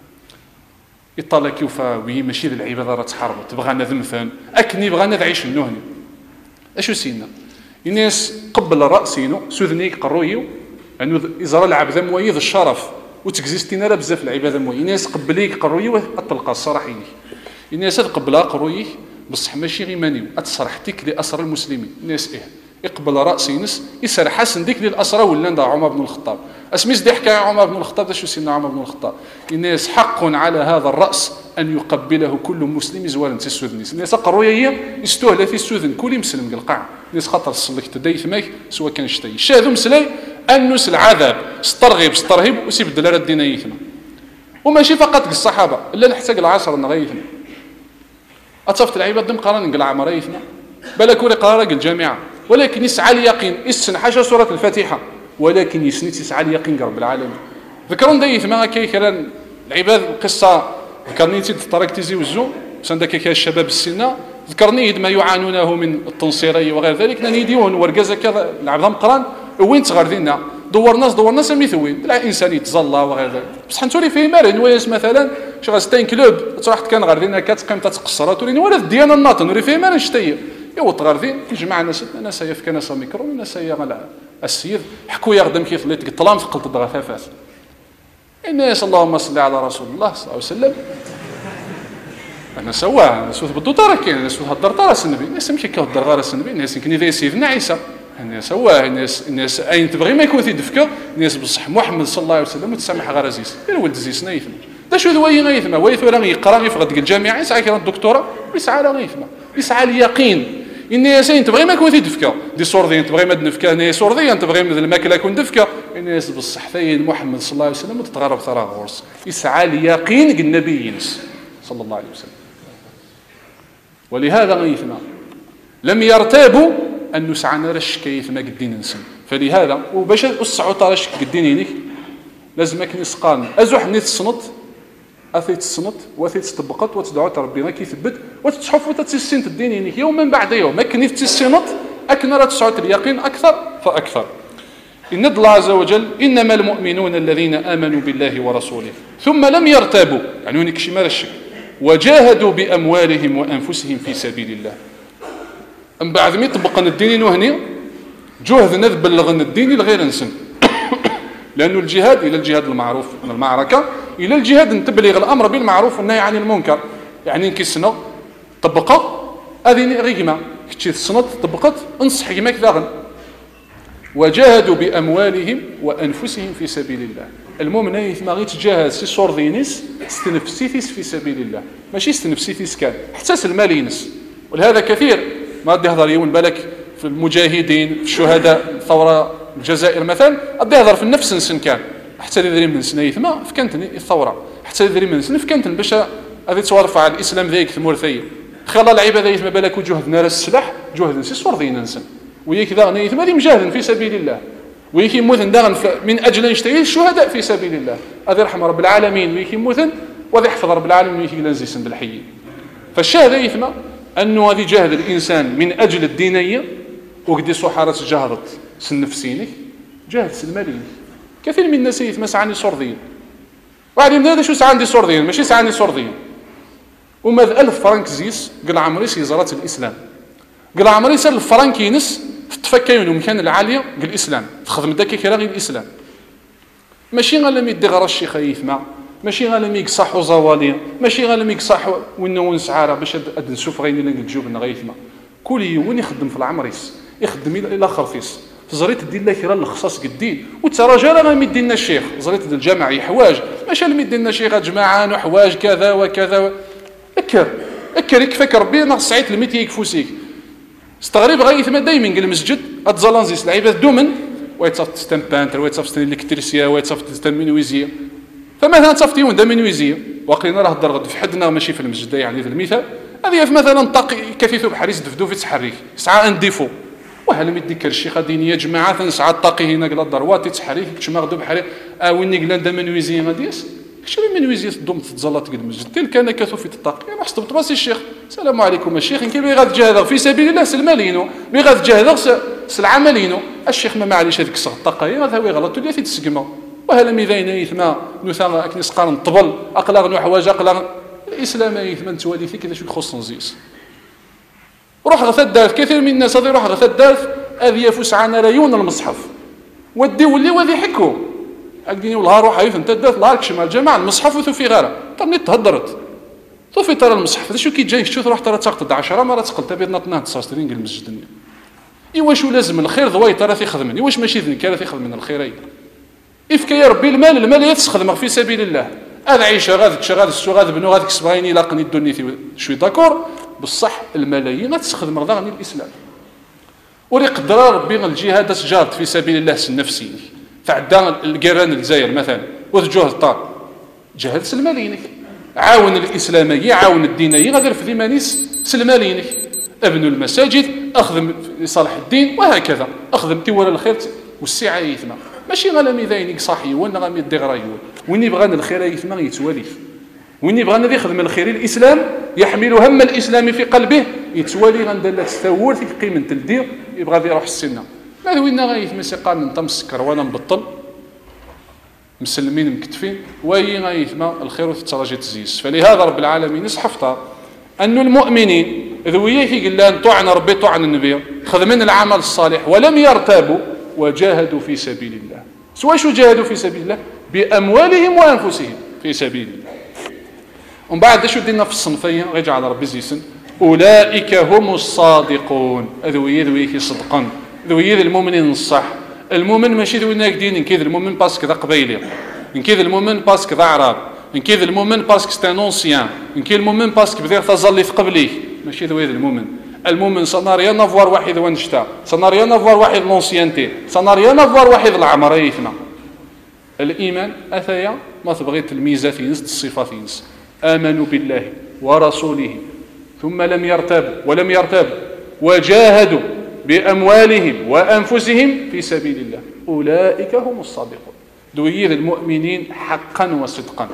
يطلع كيف وي ماشي العباده راه تحاربوا تبغانا ذمثان اكني بغانا نعيش النهني اشو سينا الناس قبل راسينو سوذنيك قرويو انه ازرا العبد مويض الشرف وتكزيستينا راه بزاف العباده موي الناس قبليك قرويو اطلق الصراحه الناس قبلها قرويه بصح ماشي غير مانيو اتصرحتك لاسرى المسلمين الناس ايه يقبل راسي نس يسر حسن ديك للاسرى ولا ندا عمر بن الخطاب اسميس دي حكايه عمر بن الخطاب شو سيدنا عمر بن الخطاب الناس حق على هذا الراس ان يقبله كل مسلم زوال انت السودنيس الناس قرويه يستوهل في السودن كل مسلم القاع الناس خاطر صلك تديث ماك سواء كان شتي شاذو مسلي انس العذاب استرغب استرهب وسيب دلال الدين يثنا وماشي فقط الصحابه الا حتى العصر نغيثنا اتصفت العباد دم قران نقلع مريثنا بلا قرار الجامعه ولكن يسعى اليقين يسن حاجه سوره الفاتحه ولكن يسني يسعى اليقين رب العالمين ذكرون دايث ما كي كلام العباد القصه ذكرني تي طريق تيزي وزو سندك كي الشباب السنه ذكرني ما يعانونه من التنصيري وغير ذلك نيديون ورقازه كذا العبد قران وين تغردينا دورنا دورنا سمي ثوين لا انسان يتزلى وغير ذلك بصح نتوري فيه مارن وياس مثلا شي غاستين كلوب تروح كان غردينا كتقيم تتقصر توريني ولا الديانه الناط نوري فيه مارن شتي يو تغردين يجمع ناس ناس هي في كناسه ميكرو ناس هي غلا السيد حكوا يخدم كيف اللي طلام ثقلت الضغافات الناس اللهم صل على رسول الله صلى الله عليه وسلم انا سواها نسوث بالدوطاره كاين الناس هضر طراس النبي الناس ماشي كيهضر غير النبي الناس يمكن ذي سيدنا عيسى الناس سواها الناس الناس اين تبغي ما يكون تدفكر الناس بصح محمد صلى الله عليه وسلم وتسامح غير عزيز غير ولد زيسنا يثم دا شو ذوي غيثما ويث ولا يقرا غير في غد الجامعه يسعى كيرا الدكتوراه يسعى لا غيثما يسعى اليقين الناس اين تبغي ما يكون تدفكر دي صوردين تبغي ما دنفكا ني صوردين تبغي من الماكله يكون دفكا الناس بصح ثين محمد صلى الله عليه وسلم وتتغرب ثرى غورس يسعى اليقين النبي ينس صلى الله عليه وسلم ولهذا غيثنا لم يرتابوا أن نسعى رش كيف ما قدين نسم فلهذا وباش أسعوا طرش قدين ينك لازم كن يسقان أزوح نيت الصنط أثيت الصنط وأثيت تطبقت وتدعو ربنا كيثبت وتتحف وتتسين الدين ينك يوما بعد يوم ما كن يتسنط أكن راه تسعة اليقين أكثر فأكثر إن الله عز وجل إنما المؤمنون الذين آمنوا بالله ورسوله ثم لم يرتابوا يعني هناك شي ما الشك وجاهدوا بأموالهم وأنفسهم في سبيل الله من بعد ما يطبقن الدين وهني جهد نذبلغن الدين لغير نسن لأنه الجهاد إلى الجهاد المعروف من المعركة إلى الجهاد أن تبلغ الأمر بالمعروف والنهي عن المنكر يعني نكي السنة طبقة هذه رقمة كتشي السنة طبقت انصح كما كذاغن وجاهدوا بأموالهم وأنفسهم في سبيل الله المؤمن يثما غير تجاهد سي صور دينيس استنفسيتيس في سبيل الله ماشي استنفسيتيس كان حتى المالينس ولهذا كثير ما غادي يهضر يوم بالك في المجاهدين في الشهداء الثوره الجزائر مثلا غادي يهضر في النفس نسن كان حتى اللي من سنه يثما فكانت الثوره حتى اللي من سنه فكانت باش غادي تورفع على الاسلام ذيك ثمورثيه خلا العباده يثما بالك وجهدنا السلاح جهد نسي صور دينا نسن وياك ذا يثما اللي مجاهد في سبيل الله وياك يموتن داغن من اجل ان يشتهي الشهداء في سبيل الله هذا يرحم رب العالمين وياك يموتن وذي يحفظ رب العالمين وياك لنزيسن بالحي فالشاهد يثما أنه هذه جهد الإنسان من أجل الدينية وقدي صحارة جهدت سن نفسينك جهد سن مالينك كثير من الناس يثما سعاني صردين، واحد من هذا شو سعاني صردين ماشي سعاني صردين، وما ألف فرنك زيس قال عمري سيزرات الإسلام، قال عمري سال الفرنك ينس تفكيون ومكان العالية قال الإسلام تخدم داك كرا غير الإسلام، ماشي غير لم يدي غير الشيخ يثما، ماشي غير لم يقصحوا زواليا، ماشي غير لم يقصحوا وينو نسعاره باش هاد نشوف غير اللي الجوب غيثما، كل يوم يخدم في العمريس يخدم الى خرفيس زريت دير لك راه الخصاص قدين وتراجع راه ما يدينا الشيخ زريت الجامع يحواج ماشي اللي يدينا الشيخ جماعه وحواج كذا وكذا اكر اكر يكفاك ربي ناقص سعيت الميتي يكفوسيك استغرب غايه ما دائما قال المسجد اتزالانزيس العباد دومن ويتصف تستمبانتر ويتصف الالكتريسيا ويتصف تستمينويزيا فمثلا تصفتي وندا منويزيا واقينا راه الدرغد في حدنا ماشي في المسجد يعني في المثال هذه مثلا طاقي كثيثو بحريس دفدو في تحريك ساعه ان ديفو وهل ميديكر الشيخ دينيه جماعه تنسعى الطاقي هنا قال الدروات تحريك كما غدو بحري اه ويني قال دا منويزيا غاديس كشري منويزيا تدوم تتزلط قد المسجد تلك انا كثو في الطاقي انا حسبت راسي الشيخ السلام عليكم الشيخ كي بغى تجاهد في سبيل الله سلمالينو بغى تجاهد سلعمالينو الشيخ ما معليش هذيك الطاقه هذا هو غلط اللي تتسقما وهلا ميذاين يثما نثا اكني سقان طبل اقلاغ نو حوايج اقلاغ الاسلام يثما نتوالي فيك كذا شو يخص نزيس روح غث الدارف كثير من الناس هذي روح غث الدارف هذه يفوس عنا ريون المصحف ودي ولي وذي حكو اكديني والله روح عيف انت دارت لارك شمال جماعه المصحف وثو في غاره طرني تهدرت طوفي ترى المصحف شو كي جاي شو تروح ترى تقطع عشرة مرات تقل تبي نطنا تصاسترين قال المسجد ايوا شو لازم الخير ضوي ترى تيخدمني واش ماشي ذنك راه تيخدم الخيرين إفك يا ربي المال المال يتخدم في سبيل الله هذا عيشه غادي تشا غادي تسو غادي بنو غادي كسبايني لاقني الدنيا شوي داكور بصح الملايين غتستخدم رضا غني الاسلام وريقدر ربي الجهاد تجارت في سبيل الله النفسي فعدا القران الجزائر مثلا وتجوه الطار جهد المالينك عاون الاسلاميه عاون الدينيه غادي في ذيمانيس سلمالينك ابن المساجد اخدم لصالح الدين وهكذا اخدم تيوال الخير والسعه يثما ماشي غير ميذاينك صاحي وانا غامي دي غرايول وين يبغى الخير يثما يتواليف وين يبغى يخدم الخير الاسلام يحمل هم الاسلام في قلبه يتوالي غندلت الثور في قيمه الدير يبغى يروح السنه هذا وين غايثما سيقال انت مسكر وانا مبطل مسلمين مكتفين وهي غايثما الخير تتراجي تزيس فلهذا رب العالمين يصحفطها أن المؤمنين ذويه قال لان طعن ربي طعن النبي خدمين العمل الصالح ولم يرتابوا وجاهدوا في سبيل الله سواء شو جاهدوا في سبيل الله بأموالهم وأنفسهم في سبيل الله ومن بعد شو دينا في الصنفية رجع على ربي زيسن أولئك هم الصادقون ذويه ذويه صدقا ذويه المؤمنين الصح المؤمن ماشي ذوينا دين كذا المؤمن باسكو ذا قبيلي كذا المؤمن باسكو ذا عرب كذا المؤمن باسكو ستان اونسيان كذا المؤمن باسكو بدير تظل في قبليه ماشي ذويه المؤمن المؤمن صناريا نافوار واحد وانشتا صناريا نافوار واحد لونسيانتي صناريا نافوار واحد العمر يثما الايمان اثايا ما تبغي الميزات ينس الصفات ينس امنوا بالله ورسوله ثم لم يرتابوا ولم يرتابوا وجاهدوا باموالهم وانفسهم في سبيل الله اولئك هم الصادقون دوير المؤمنين حقا وصدقا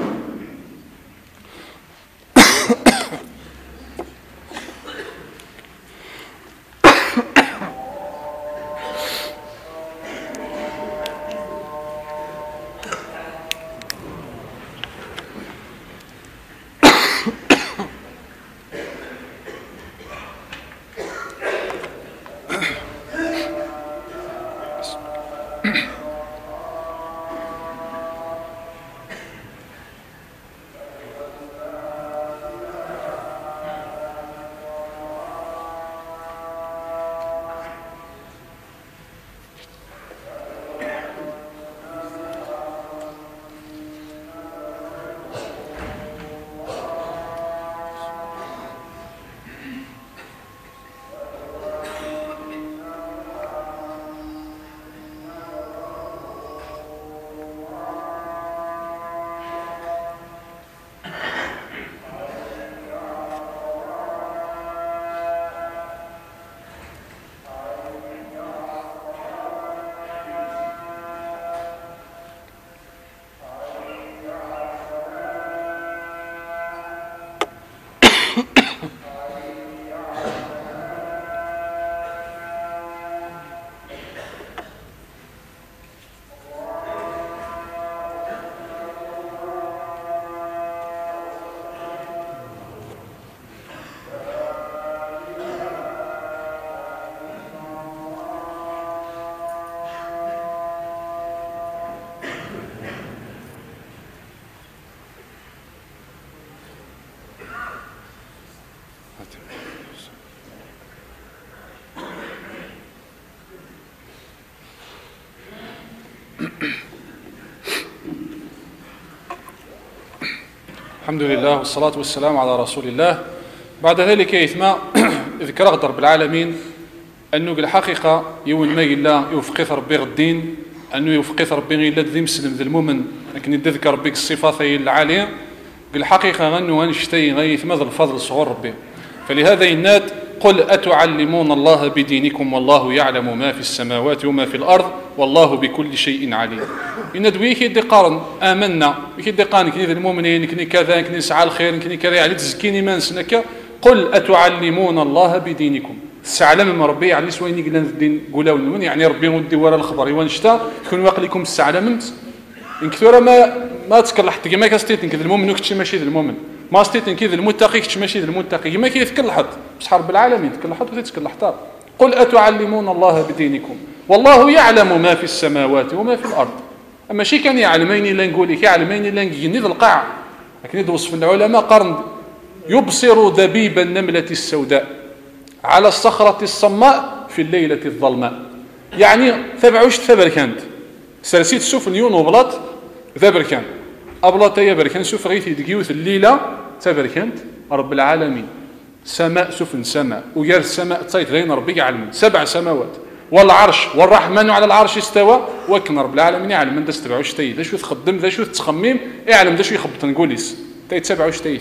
الحمد لله والصلاة والسلام على رسول الله. بعد ذلك يثمى ذكر رب العالمين أنه الحقيقة يون ما إلا يوفقث ربي الدين، أنه يوفقث ربي إلا ذي مسلم ذي المؤمن، لكن يذكر ربي الصفات العالية الحقيقة غنو غنشتي غيثمى ذا الفضل صغور ربي. فلهذا الناد قل أتعلمون الله بدينكم والله يعلم ما في السماوات وما في الأرض والله بكل شيء عليم. إن دويك يدي قارن آمنا يدي قارن كني المؤمنين كني كذا كني سعى الخير كني كذا يعني تزكيني ما نسنك. قل أتعلمون الله بدينكم السعلم ربي يعني سوين يقلن الدين قولاو من يعني ربي ودي ورا الخبر وانشتا يكون واقلكم السعلمت إن كثر ما ما تكلحت كما كاستيت كذا المؤمن كتشي ماشي ذا المؤمن ما استيت كذا المتقي كتشي ماشي ذا المتقي ما كيتكلحت بس حرب العالمين تكلحت وتتكلحت. قل أتعلمون الله بدينكم والله يعلم ما في السماوات وما في الأرض. أما شي كان يعلمين إلا نقول لك يعلمين إلا نجي ذا القاع، لكن يدوصف العلماء قرن يبصر دبيب النملة السوداء على الصخرة الصماء في الليلة الظلماء. يعني ثبعوش ثبر كانت سرسيت سوف نيون وبلاط ثبر كان أبلاط يبركان سوف غيثي دقيوث الليلة ثبر كانت رب العالمين سماء سفن سماء وير السماء تصيد غين ربي يعلم سبع سماوات والعرش والرحمن على العرش استوى وكن رب العالمين يعلم من دست تبعوش تي ذا شو تخدم ذا شو تخمم يعلم ذا شو يخبط نقوليس تي تبعوش تي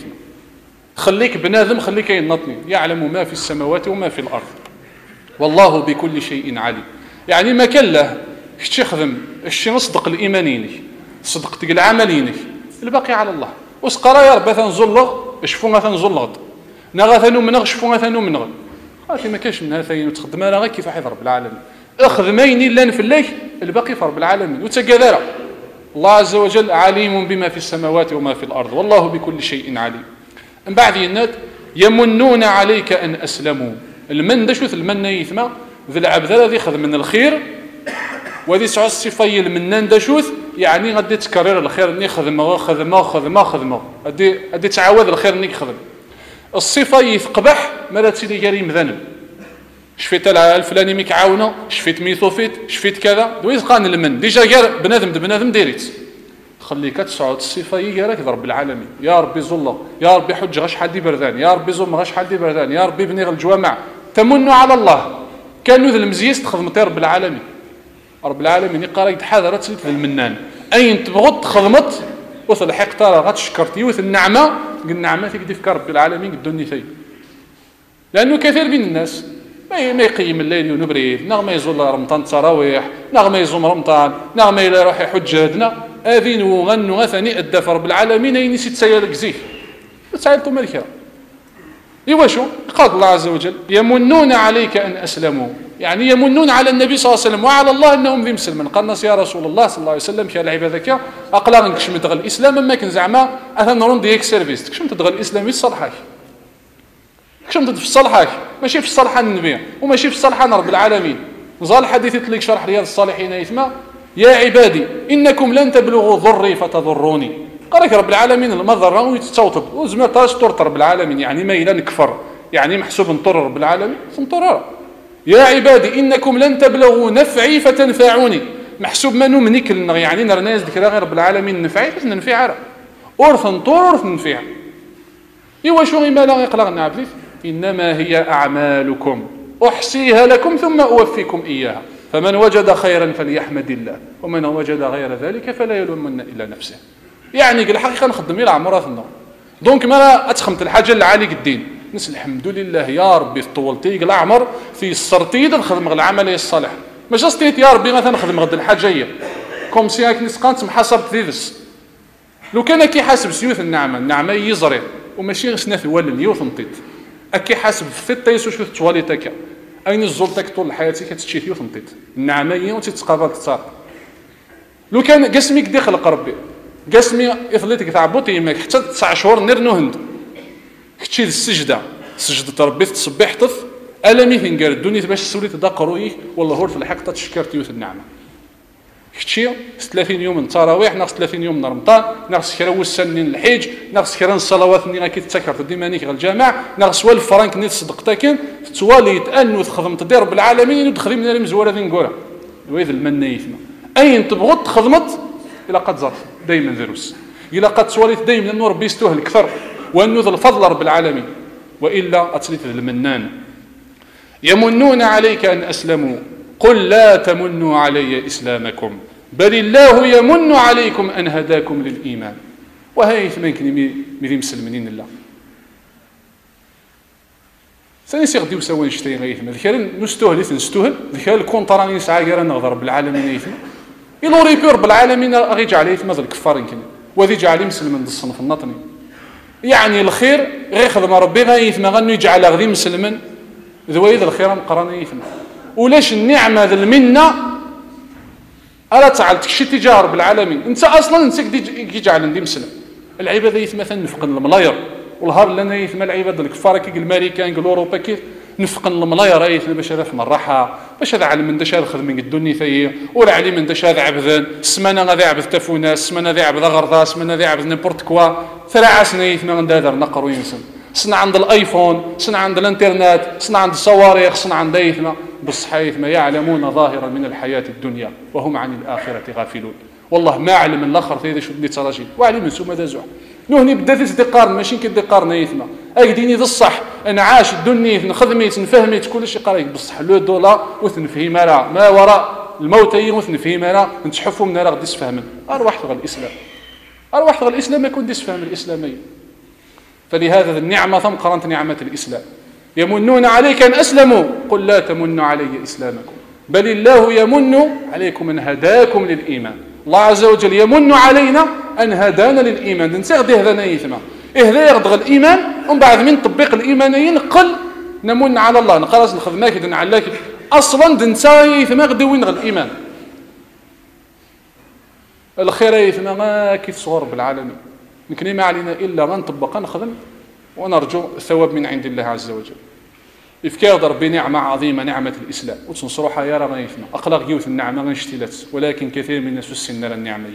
خليك بنادم خليك ينطني يعلم ما في السماوات وما في الأرض والله بكل شيء عليم. يعني ما كان له اش تخدم اش نصدق الإيمانينك صدقتك العملينك الباقي على الله وسقرا يا رب تنزلغ شفونا تنزلغ نغثنو منغ شفونا ثنو منغ خاطي ما كاش من هذا تخدم انا غير كيف حيض رب العالمين اخذ مايني لان في الليل الباقي في رب العالمين وتكذا الله عز وجل عليم بما في السماوات وما في الأرض والله بكل شيء عليم. من بعد الناد يمنون عليك أن أسلموا المن ده شوث المن يثمى ذي العبد الذي يخذ من الخير وذي سعى الصفي المنان ده شوث يعني غادي تكرر الخير اني خدمه خدمه خدمه خدمه غادي غادي تعاود الخير اني خدم الصفه يثقبح مالا تسيدي كريم ذنب شفيت الفلاني ميك عاونه شفيت ميثوفيت شفيت كذا دويز قان المن ديجا غير بنادم بنادم ديريت خليك تسعود الصفه يراك رب العالمين يا ربي زله يا ربي حج غاش حد بردان يا ربي زم غاش حد بردان يا ربي بني الجوامع تمن على الله كانوا ذا المزيس تخدم رب العالمين رب العالمين يقرا يتحاذر تسلت المنان اين تبغض خدمت وصل حق ترى غتشكرتي يوث النعمه النعمه تقدي في رب العالمين الدنيا ثي لانه كثير من الناس ما يقيم الليل ونبريد نغم يزول رمضان تراويح نغم يزوم رمضان نغم الى يروح يحج هدنا اذين وغنوا غثني ادى رب العالمين اين نسيت سيالك زيف تسالتو ملكه ايوا شو قال الله عز وجل يمنون عليك ان اسلموا يعني يمنون على النبي صلى الله عليه وسلم وعلى الله انهم ذي مسلمين. قال الناس يا رسول الله صلى الله عليه وسلم كي العبادك اقلا نكش مدغل الاسلام اما كان زعما اثنا نرون ديك سيرفيس كش متدغل الاسلام يصلحك كش متد في صالحك ماشي في صالح النبي وماشي في صالح رب العالمين. نزال الحديث يطلق شرح رياض الصالحين يثما يا عبادي انكم لن تبلغوا ضري فتضروني قالك رب العالمين المضر ويتوطب وزمر تاش طرط رب العالمين يعني ما الى نكفر يعني محسوب نطر رب العالمين نطر يا عبادي انكم لن تبلغوا نفعي فتنفعوني محسوب منو منيك يعني نرناز ذكر غير رب العالمين نفعي بس ننفع راه اورث نطر اورث ننفع ايوا شو ما لا يقلق نعبث انما هي اعمالكم احصيها لكم ثم اوفيكم اياها فمن وجد خيرا فليحمد الله ومن وجد غير ذلك فلا يلومن الا نفسه. يعني الحقيقه نخدم الى عمراتنا دونك ما اتخمت الحاجه اللي عليك الدين نس الحمد لله يا ربي طولتي العمر في السرطيد نخدم العمليه الصالحه ما جاستيت يا ربي مثلا نخدم غد الحاجيه كوم سي هاك نسقانت محاسب ذيذس لو كان كي حاسب سيوث النعمه النعمه يزري وماشي سناث ولن يوث نطيط اكي حاسب في الطيس وشوف تواليتك اين الزلطك طول حياتك كتشي يوث نطيط النعمه وتتقابل تصار لو كان قسمك دي خلق ربي قسمي اثليتك تعبطي يماك حتى تسع شهور نرنو هند كتشي السجده سجده ربي تصبح طف المي ثنقال الدنيا باش تسولي تدقرويه والله هو في الحق تشكرت يوث النعمه كتشي ثلاثين يوم من التراويح ناقص ثلاثين يوم من رمضان ناقص كرا وسنين الحج ناقص كرا الصلوات اللي غادي تتسكر في ديمانيك الجامع ناقص والف فرانك نيت صدقتك توالي تانو تخدم تدير رب العالمين ودخلي من المزوره ذي نقولها ويذ المنيثنا اين تبغض خدمت الى قد زرت دائما ذروس إلا قد سواليت دايما أنه ربي يستوه الكثر وأنه ذا الفضل رب العالمين، وإلا أتسليت المنان. يمنون عليك أن أسلموا قل لا تمنوا علي إسلامكم بل الله يمن عليكم أن هداكم للإيمان. وهي ثمان كلمة مذي مسلمين الله ثاني سيغديو سوا نشتين غيثما ذكر نستهل نستهل ذكر الكونطرا يسعى غير نغضر رب العالمين يثم إلا ريبي رب العالمين غي جعل يثم هذا الكفار يمكن وذي جعل مسلم من الصنف النطني يعني الخير غير خدم ربي غي يثم غنو يجعل غدي مسلما ذويذ الخير مقرن يثم ولاش النعمة ذا المنة ألا تعال تكشي تجاه رب العالمين أنت أصلا أنت كي جعل عندي مسلم العبادة يثم مثلا نفقد الملاير والهار لنا يثم العباد الكفار كي الامريكان كي اوروبا كيف نفقن الملاير يثم باش هذا في الراحه باش هذا علم من داش هذا خدم من الدنيا فهي ولا علي من داش هذا عبذان السمانه غادي عبد تفونا السمانه غادي عبد غرضا السمانه غادي عبد نيمبورت كوا ثلاث سنين يثم عند هذا نقر وينسن صنع عند الايفون صنع عند الانترنت صنع عند الصواريخ صنع عند يثم بصح يثم يعلمون ظاهرا من الحياه الدنيا وهم عن الاخره غافلون. والله ما علم الاخر في هذا شو بدي تراجي وعلم سوما ذا زوع نهني بدات تدقارن ماشي كدقارن يثما اكديني ذا الصح انا عاش الدنيا نخدميت نفهميت كل شيء قرايت بصح لو دولار وتنفهم راه ما وراء الموت هي وتنفهم راه نتحفوا من راه غادي تفهمن ارواح غير الاسلام ارواح غير الاسلام ما يكون ديش فهم الاسلاميه. فلهذا النعمه ثم قرنت نعمه الاسلام. يمنون عليك ان اسلموا قل لا تمنوا علي اسلامكم بل الله يمن عليكم ان هداكم للايمان. الله عز وجل يمن علينا أن هدانا للإيمان ننسى غدي هدانا يثما إهدا يغضغ الإيمان ومن بعد من تطبيق الإيمانيين نقل نمن على الله نقراص نخدماك نعلاك أصلا دنسا يثما غدي وين غ الإيمان الخير يثما غا كيف صغر بالعالمين يمكن ما علينا إلا غنطبق نخدم ونرجو الثواب من عند الله عز وجل. إفكار ربي نعمة عظيمة نعمة الإسلام وتنصروا حيارة غيثنا أقلق جيوث النعمة غنشتلت ولكن كثير من الناس السنة النعمة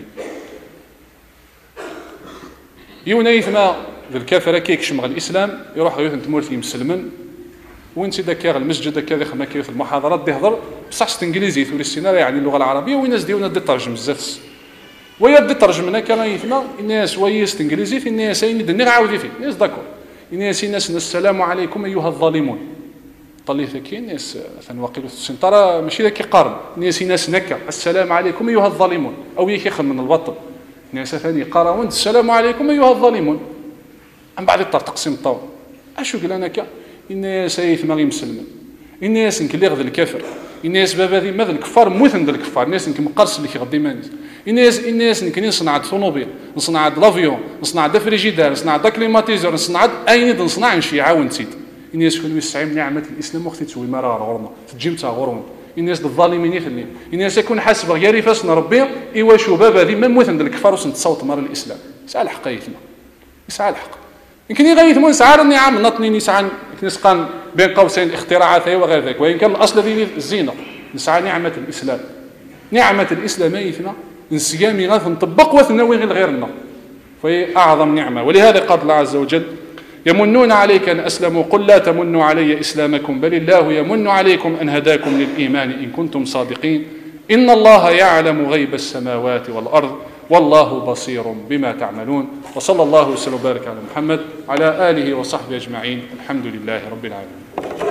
يونا يثما ذا الكافر كيكشم غ الإسلام يروح غيوث نتمورثي مسلمن وانت داك المسجد داك هذا خما كيوث المحاضرات دي هضر بصح انجليزي ثوري السيناريو يعني اللغة العربية والناس ديونا دي ترجم بزاف ويا دي ترجمنا كان يثما الناس ويست انجليزي في الناس اين دني عاودي فيه الناس داكور الناس الناس السلام عليكم أيها الظالمون طلي ثكين ناس مثلا واقيل السنترة ماشي ذاك يقارن ناس ناس نكا السلام عليكم أيها الظالمون أو يخيخ من البطل ناس ثاني قارون السلام عليكم أيها الظالمون من بعد الطر تقسيم الطاول أشو قال أنا كا الناس يثما غي مسلمين الناس نكلي غد الكافر الناس بابا ذي ماذا الكفار موثن ذا الكفار الناس نكم قرص اللي كيغدي مانيس الناس الناس نكني نصنع الطوموبيل نصنع لافيون نصنع دا فريجيدار نصنع دا كليماتيزور نصنع اين نصنع نشيعه ونسيت الناس كانوا يستعين نعمه الاسلام وقت تسوي مرا غورنا تجيم تا غورون الناس الظالمين يخلي الناس يكون حاسب غير فاسنا ربي ايوا شو بابا ذي ما موثن ذا الكفار وسنتصوت مر الاسلام يسعى الحق يثنا يسعى الحق يمكن يغيث من سعار النعم نطني نسعى نسقان بين قوسين اختراعات وغير ذلك وان كان الاصل ذي الزينه نسعى نعمه الاسلام نعمه الاسلام يثنا نسيامي غاث نطبق وثنوي غير غيرنا فهي اعظم نعمه. ولهذا قال الله عز وجل يمنون عليك ان اسلموا قل لا تمنوا علي اسلامكم بل الله يمن عليكم ان هداكم للايمان ان كنتم صادقين ان الله يعلم غيب السماوات والارض والله بصير بما تعملون. وصلى الله وسلم وبارك على محمد على اله وصحبه اجمعين الحمد لله رب العالمين.